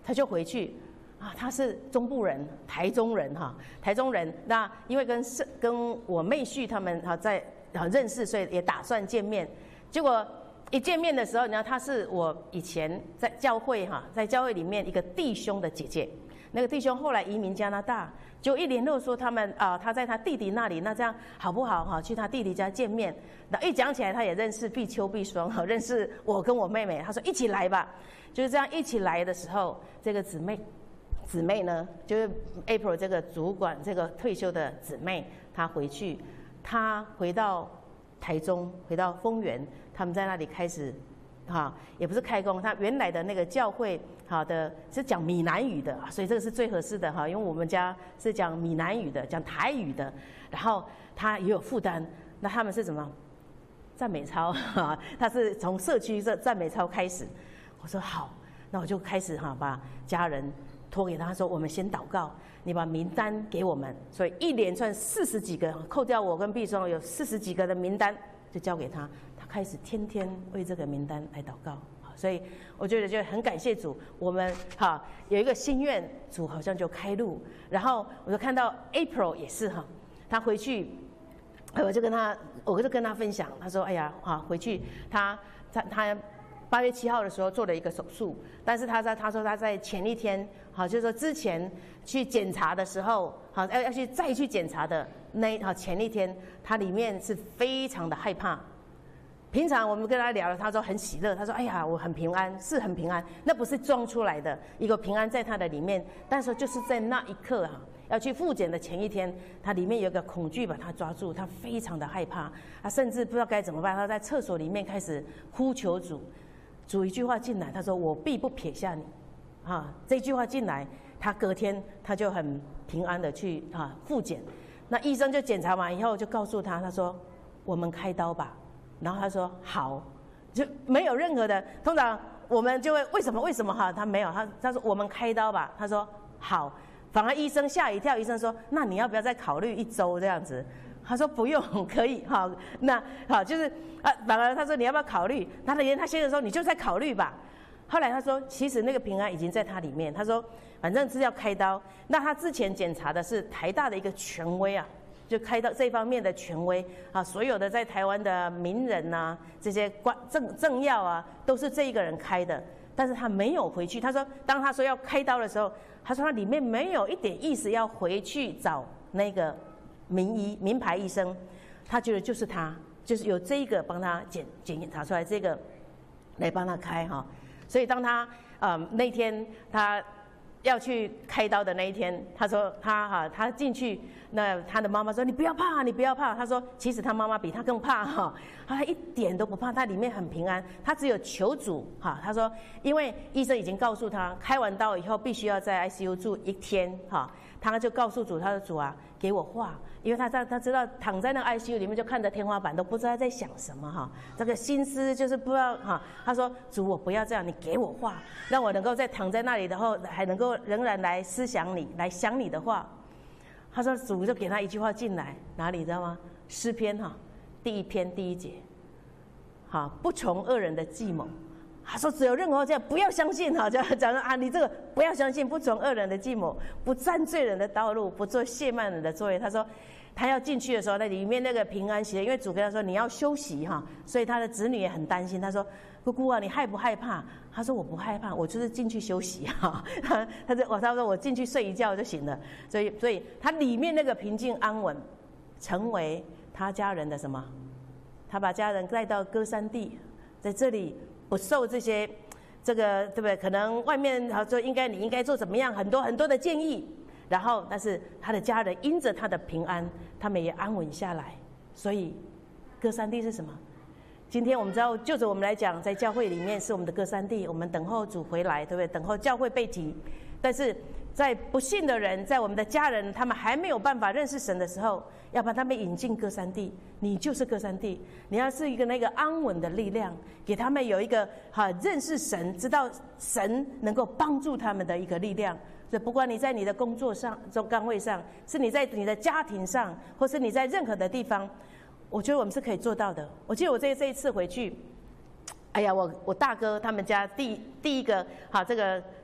他就回去啊，他是中部人，台中人哈，台中人。那因为跟是跟我妹婿他们哈在啊认识，所以也打算见面。结果一见面的时候，你知道他是我以前在教会哈，在教会里面一个弟兄的姐姐。那个弟兄后来移民加拿大，就一联络说他们啊、呃，他在他弟弟那里，那这样好不好哈？去他弟弟家见面。那一讲起来，他也认识碧秋、碧霜，哈，认识我跟我妹妹。他说一起来吧，就是这样一起来的时候，这个姊妹，姊妹呢，就是 April 这个主管，这个退休的姊妹，她回去，她回到台中，回到丰原，他们在那里开始。哈，也不是开工，他原来的那个教会，好的是讲闽南语的，所以这个是最合适的哈，因为我们家是讲闽南语的，讲台语的，然后他也有负担，那他们是什么？赞美操哈，他是从社区这赞美操开始。我说好，那我就开始哈，把家人托给他说，我们先祷告，你把名单给我们，所以一连串四十几个，扣掉我跟碧霜有四十几个的名单，就交给他。开始天天为这个名单来祷告，所以我觉得就很感谢主，我们哈有一个心愿，主好像就开路，然后我就看到 April 也是哈，他回去，我就跟他，我就跟他分享，他说哎呀啊回去他他他八月七号的时候做了一个手术，但是他在他说他在前一天好就是说之前去检查的时候好要要去再去检查的那好前一天他里面是非常的害怕。平常我们跟他聊了，他说很喜乐，他说：“哎呀，我很平安，是很平安，那不是装出来的，一个平安在他的里面。但是就是在那一刻啊，要去复检的前一天，他里面有个恐惧把他抓住，他非常的害怕，他甚至不知道该怎么办，他在厕所里面开始呼求主，主一句话进来，他说我必不撇下你，啊，这句话进来，他隔天他就很平安的去啊复检，那医生就检查完以后就告诉他，他说我们开刀吧。”然后他说好，就没有任何的。通常我们就会为什么为什么哈？他没有，他他说我们开刀吧。他说好，反而医生吓一跳，医生说那你要不要再考虑一周这样子？他说不用，可以好，那好就是啊，反而他说你要不要考虑？他连他先生说你就再考虑吧。后来他说其实那个平安已经在他里面。他说反正是要开刀，那他之前检查的是台大的一个权威啊。就开到这方面的权威啊，所有的在台湾的名人呐、啊，这些官政政要啊，都是这一个人开的。但是他没有回去。他说，当他说要开刀的时候，他说他里面没有一点意思要回去找那个名医、名牌医生。他觉得就是他，就是有这个帮他检检查出来这个来帮他开哈。所以当他呃那天他要去开刀的那一天，他说他哈他进去。那他的妈妈说：“你不要怕，你不要怕。”他说：“其实他妈妈比他更怕哈，他一点都不怕，他里面很平安，他只有求主哈。”他说：“因为医生已经告诉他，开完刀以后必须要在 I C U 住一天哈，他就告诉主，他说主啊，给我话，因为他在他知道躺在那个 I C U 里面就看着天花板，都不知道在想什么哈，这个心思就是不知道哈。他说主，我不要这样，你给我话，让我能够在躺在那里的后，还能够仍然来思想你，来想你的话。”他说主就给他一句话进来，哪里知道吗？诗篇哈，第一篇第一节，好，不从恶人的计谋。他说只有任何这样，不要相信哈，就讲说啊，你这个不要相信，不从恶人的计谋，不占罪人的道路，不做亵慢人的作业。他说他要进去的时候，那里面那个平安喜乐，因为主跟他说你要休息哈，所以他的子女也很担心。他说姑姑啊，你害不害怕？他说我不害怕，我就是进去休息哈。他就我他说我进去睡一觉就行了。所以所以他里面那个平静安稳，成为他家人的什么？他把家人带到歌山地，在这里不受这些这个对不对？可能外面好说应该你应该做怎么样，很多很多的建议。然后，但是他的家人因着他的平安，他们也安稳下来。所以，歌山地是什么？今天我们知道，就着我们来讲，在教会里面是我们的歌山地，我们等候主回来，对不对？等候教会被提。但是在不信的人，在我们的家人，他们还没有办法认识神的时候，要把他们引进歌山地。你就是歌山地，你要是一个那个安稳的力量，给他们有一个哈认识神，知道神能够帮助他们的一个力量。所以不管你在你的工作上、中岗位上，是你在你的家庭上，或是你在任何的地方，我觉得我们是可以做到的。我记得我这这一次回去，哎呀，我我大哥他们家第第一个好这个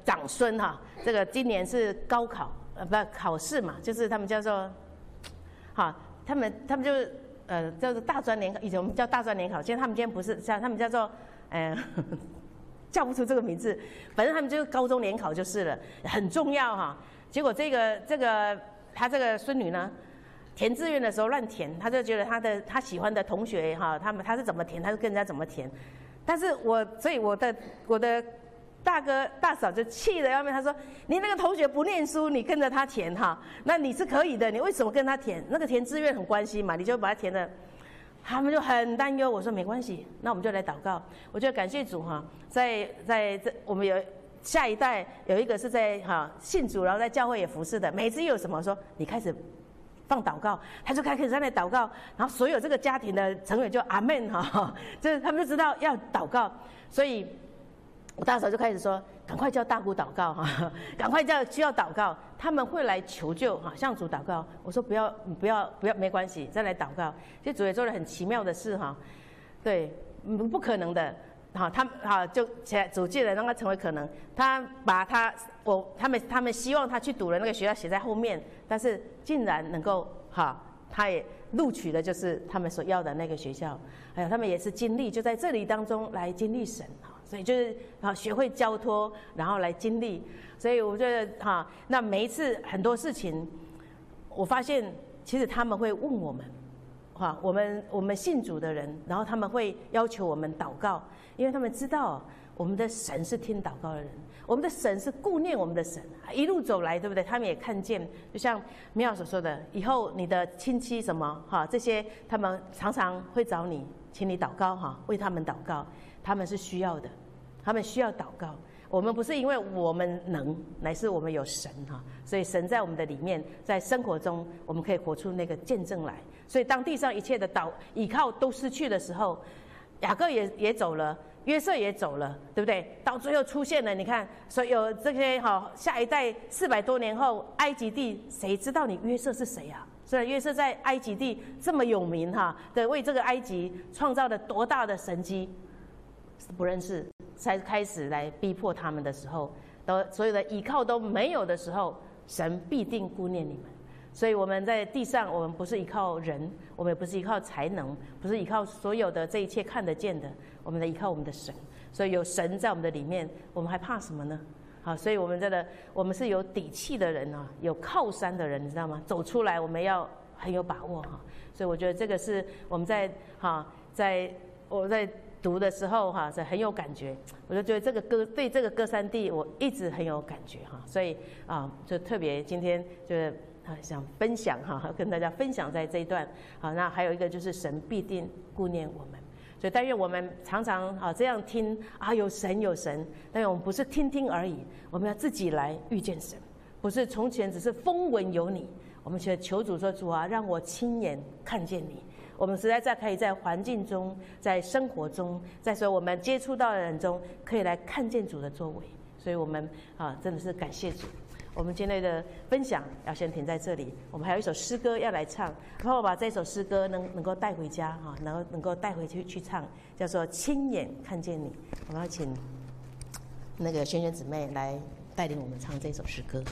长孙哈，这个今年是高考呃不考试嘛，就是他们叫做，哈，他们他们就是呃叫做大专联考，以前我们叫大专联考，现在他们今天不是叫他们叫做呃叫不出这个名字，反正他们就是高中联考就是了，很重要哈。结果这个这个他这个孙女呢，填志愿的时候乱填，他就觉得他的他喜欢的同学哈，他们他是怎么填，他就跟人家怎么填。但是我所以我的我的大哥大嫂就气得要命，他说：“你那个同学不念书，你跟着他填哈，那你是可以的，你为什么跟他填？那个填志愿很关系嘛，你就把它填的。”他们就很担忧。我说没关系，那我们就来祷告。我就感谢主哈，在在这我们有下一代有一个是在哈信主，然后在教会也服侍的，每次有什么说你开始放祷告，他就开始在那祷告，然后所有这个家庭的成员就阿们哈，就是他们就知道要祷告，所以我大嫂就开始说，赶快叫大姑祷告哈，赶快叫需要祷告，他们会来求救哈，向主祷告。我说不要，你不要不要，没关系，再来祷告。其实主也做了很奇妙的事哈，对，不可能的。好，他好就主借了让他成为可能。他把他我他们他们希望他去读的那个学校写在后面，但是竟然能够哈，他也录取的就是他们所要的那个学校。还有他们也是经历就在这里当中来经历神哈，所以就是啊学会交托，然后来经历。所以我觉得哈，那每一次很多事情，我发现其实他们会问我们。哈，我们我们信主的人，然后他们会要求我们祷告，因为他们知道我们的神是听祷告的人，我们的神是顾念我们的神，一路走来，对不对？他们也看见，就像米娅所说的，以后你的亲戚什么哈，这些他们常常会找你，请你祷告哈，为他们祷告，他们是需要的，他们需要祷告。我们不是因为我们能，乃是我们有神哈，所以神在我们的里面，在生活中我们可以活出那个见证来。所以当地上一切的祷倚靠都失去的时候，雅各也也走了，约瑟也走了，对不对？到最后出现了，你看，所以有这些哈下一代四百多年后，埃及地谁知道你约瑟是谁啊？虽然约瑟在埃及地这么有名哈，对，为这个埃及创造了多大的神迹，不认识。才开始来逼迫他们的时候，都所有的依靠都没有的时候，神必定顾念你们。所以我们在地上，我们不是依靠人，我们也不是依靠才能，不是依靠所有的这一切看得见的，我们来依靠我们的神。所以有神在我们的里面，我们还怕什么呢？好，所以我们真的，我们是有底气的人啊，有靠山的人，你知道吗？走出来，我们要很有把握哈。所以我觉得这个是我们在哈，在我在。读的时候哈，是很有感觉，我就觉得这个歌对这个歌山地我一直很有感觉哈，所以啊，就特别今天就是啊想分享哈，跟大家分享在这一段好，那还有一个就是神必定顾念我们，所以但愿我们常常啊这样听啊有神有神，但愿我们不是听听而已，我们要自己来遇见神，不是从前只是风闻有你，我们却求主说主啊，让我亲眼看见你。我们实在在可以在环境中，在生活中，在所有我们接触到的人中，可以来看见主的作为。所以我们啊，真的是感谢主。我们今天的分享要先停在这里。我们还有一首诗歌要来唱，然后把这首诗歌能能够带回家哈，能够能够带回去去唱，叫做《亲眼看见你》。我们要请那个萱萱姊妹来带领我们唱这首诗歌。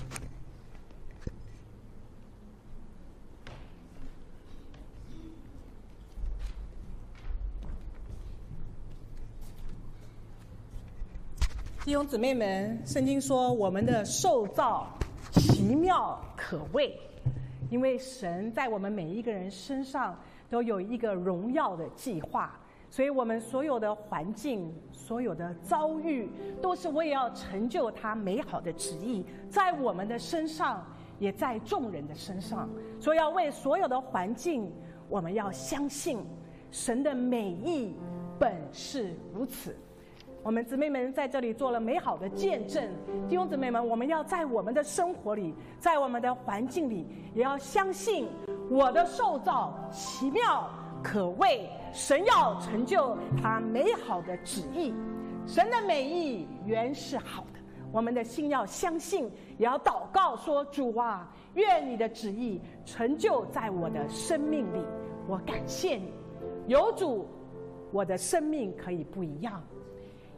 弟兄姊妹们，圣经说我们的受造奇妙可畏，因为神在我们每一个人身上都有一个荣耀的计划，所以我们所有的环境、所有的遭遇，都是为要成就他美好的旨意，在我们的身上，也在众人的身上。所以要为所有的环境，我们要相信神的美意本是如此。我们姊妹们在这里做了美好的见证，弟兄姊妹们，我们要在我们的生活里，在我们的环境里，也要相信我的受造奇妙可畏，神要成就他美好的旨意。神的美意原是好的，我们的心要相信，也要祷告说，主啊，愿你的旨意成就在我的生命里。我感谢你，有主，我的生命可以不一样。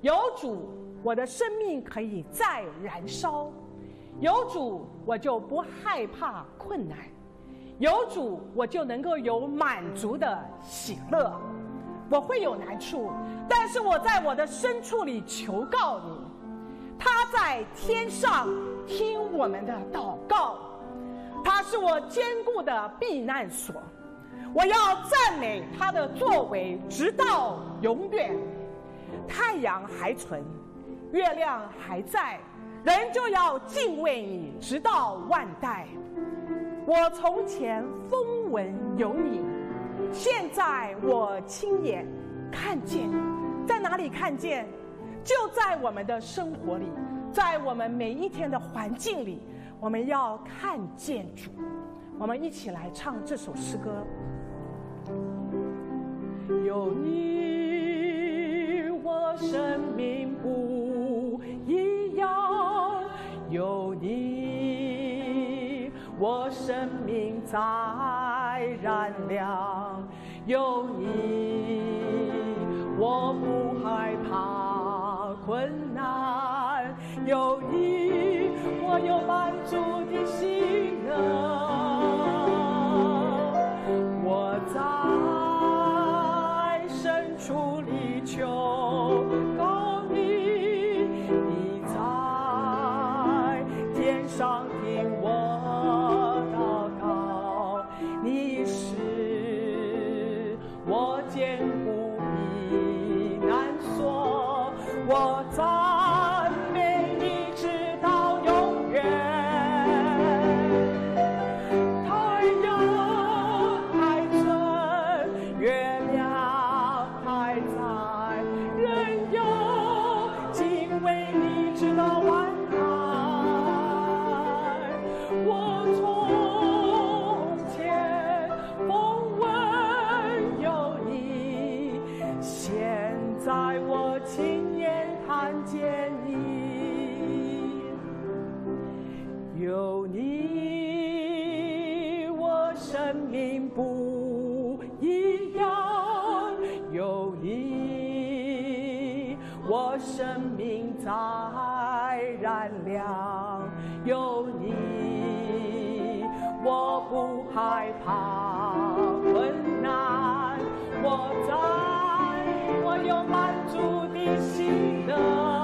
有主，我的生命可以再燃烧；有主，我就不害怕困难；有主，我就能够有满足的喜乐。我会有难处，但是我在我的深处里求告你，他在天上听我们的祷告，他是我坚固的避难所。我要赞美他的作为直到永远。太阳还存，月亮还在，人就要敬畏你直到万代。我从前风闻有你，现在我亲眼看见你。在哪里看见？就在我们的生活里，在我们每一天的环境里，我们要看见主。我们一起来唱这首诗歌。有你，我生命不一样；有你，我生命在燃亮；有你，我不害怕困难；有你，我有满足的喜乐。我在深处里求告你，你在天上听我祷告，你是我坚固避难所，我赞美你直到永远。太阳还存，月亮还在，人有敬畏你直到万代。我从前风闻有你，现在我亲眼看见你。有你，我生命不一样；有你，我生命在燃亮；有你，我不害怕困难；我在，我有满足的喜乐。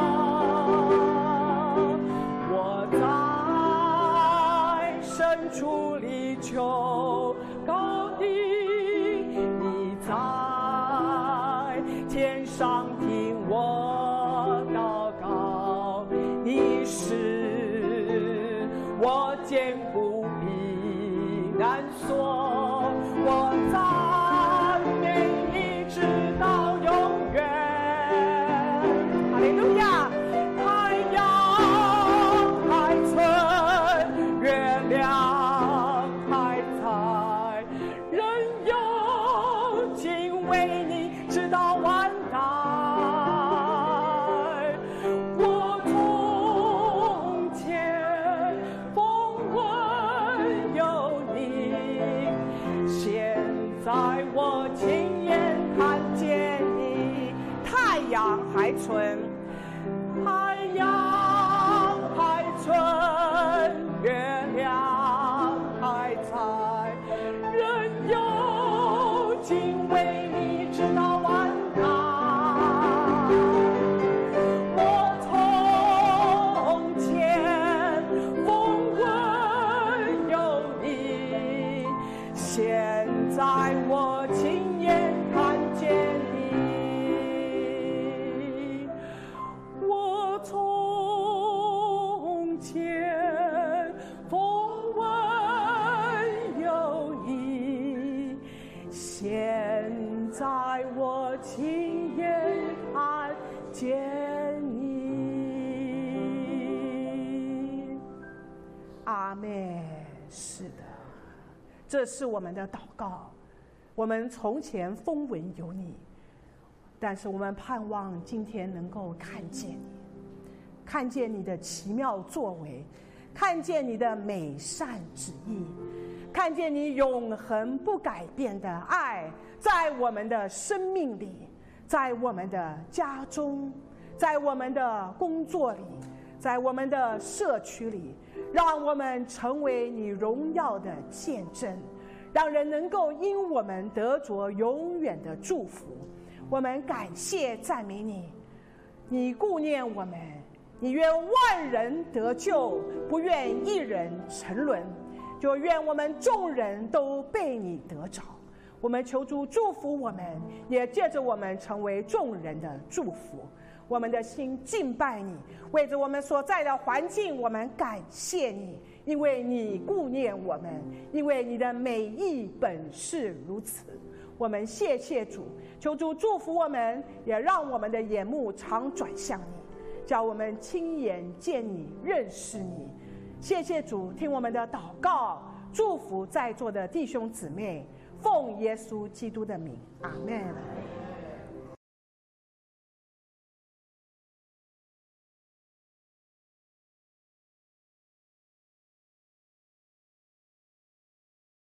我在深处里求告你，你在天上听我祷告，你是我坚固避难所，我赞美你直到永远。哈利路亚！太阳还存，月亮还在，人有敬畏你直到万代。我从前风闻有你，现在我亲眼看见你。太阳还存，太阳还存，月亮还在，人有敬畏你直到万代。我从前风闻有你，现在我亲眼看见你。我从前风闻有你，现在我亲眼看见你。阿们。是的，这是我们的祷告。我们从前风闻有你，但是我们盼望今天能够看见你，看见你的奇妙作为，看见你的美善旨意，看见你永恒不改变的爱，在我们的生命里，在我们的家中， 在我们的工作里，在我们的社区里，让我们成为你荣耀的见证，让人能够因我们得着永远的祝福。我们感谢赞美你，你顾念我们，你愿万人得救，不愿一人沉沦，就愿我们众人都被你得着。我们求主祝福我们，也借着我们成为众人的祝福。我们的心敬拜你，为着我们所在的环境，我们感谢你，因为你顾念我们，因为你的美意本是如此。我们谢谢主，求主祝福我们，也让我们的眼目常转向你，叫我们亲眼见你，认识你。谢谢主，听我们的祷告，祝福在座的弟兄姊妹，奉耶稣基督的名，阿们。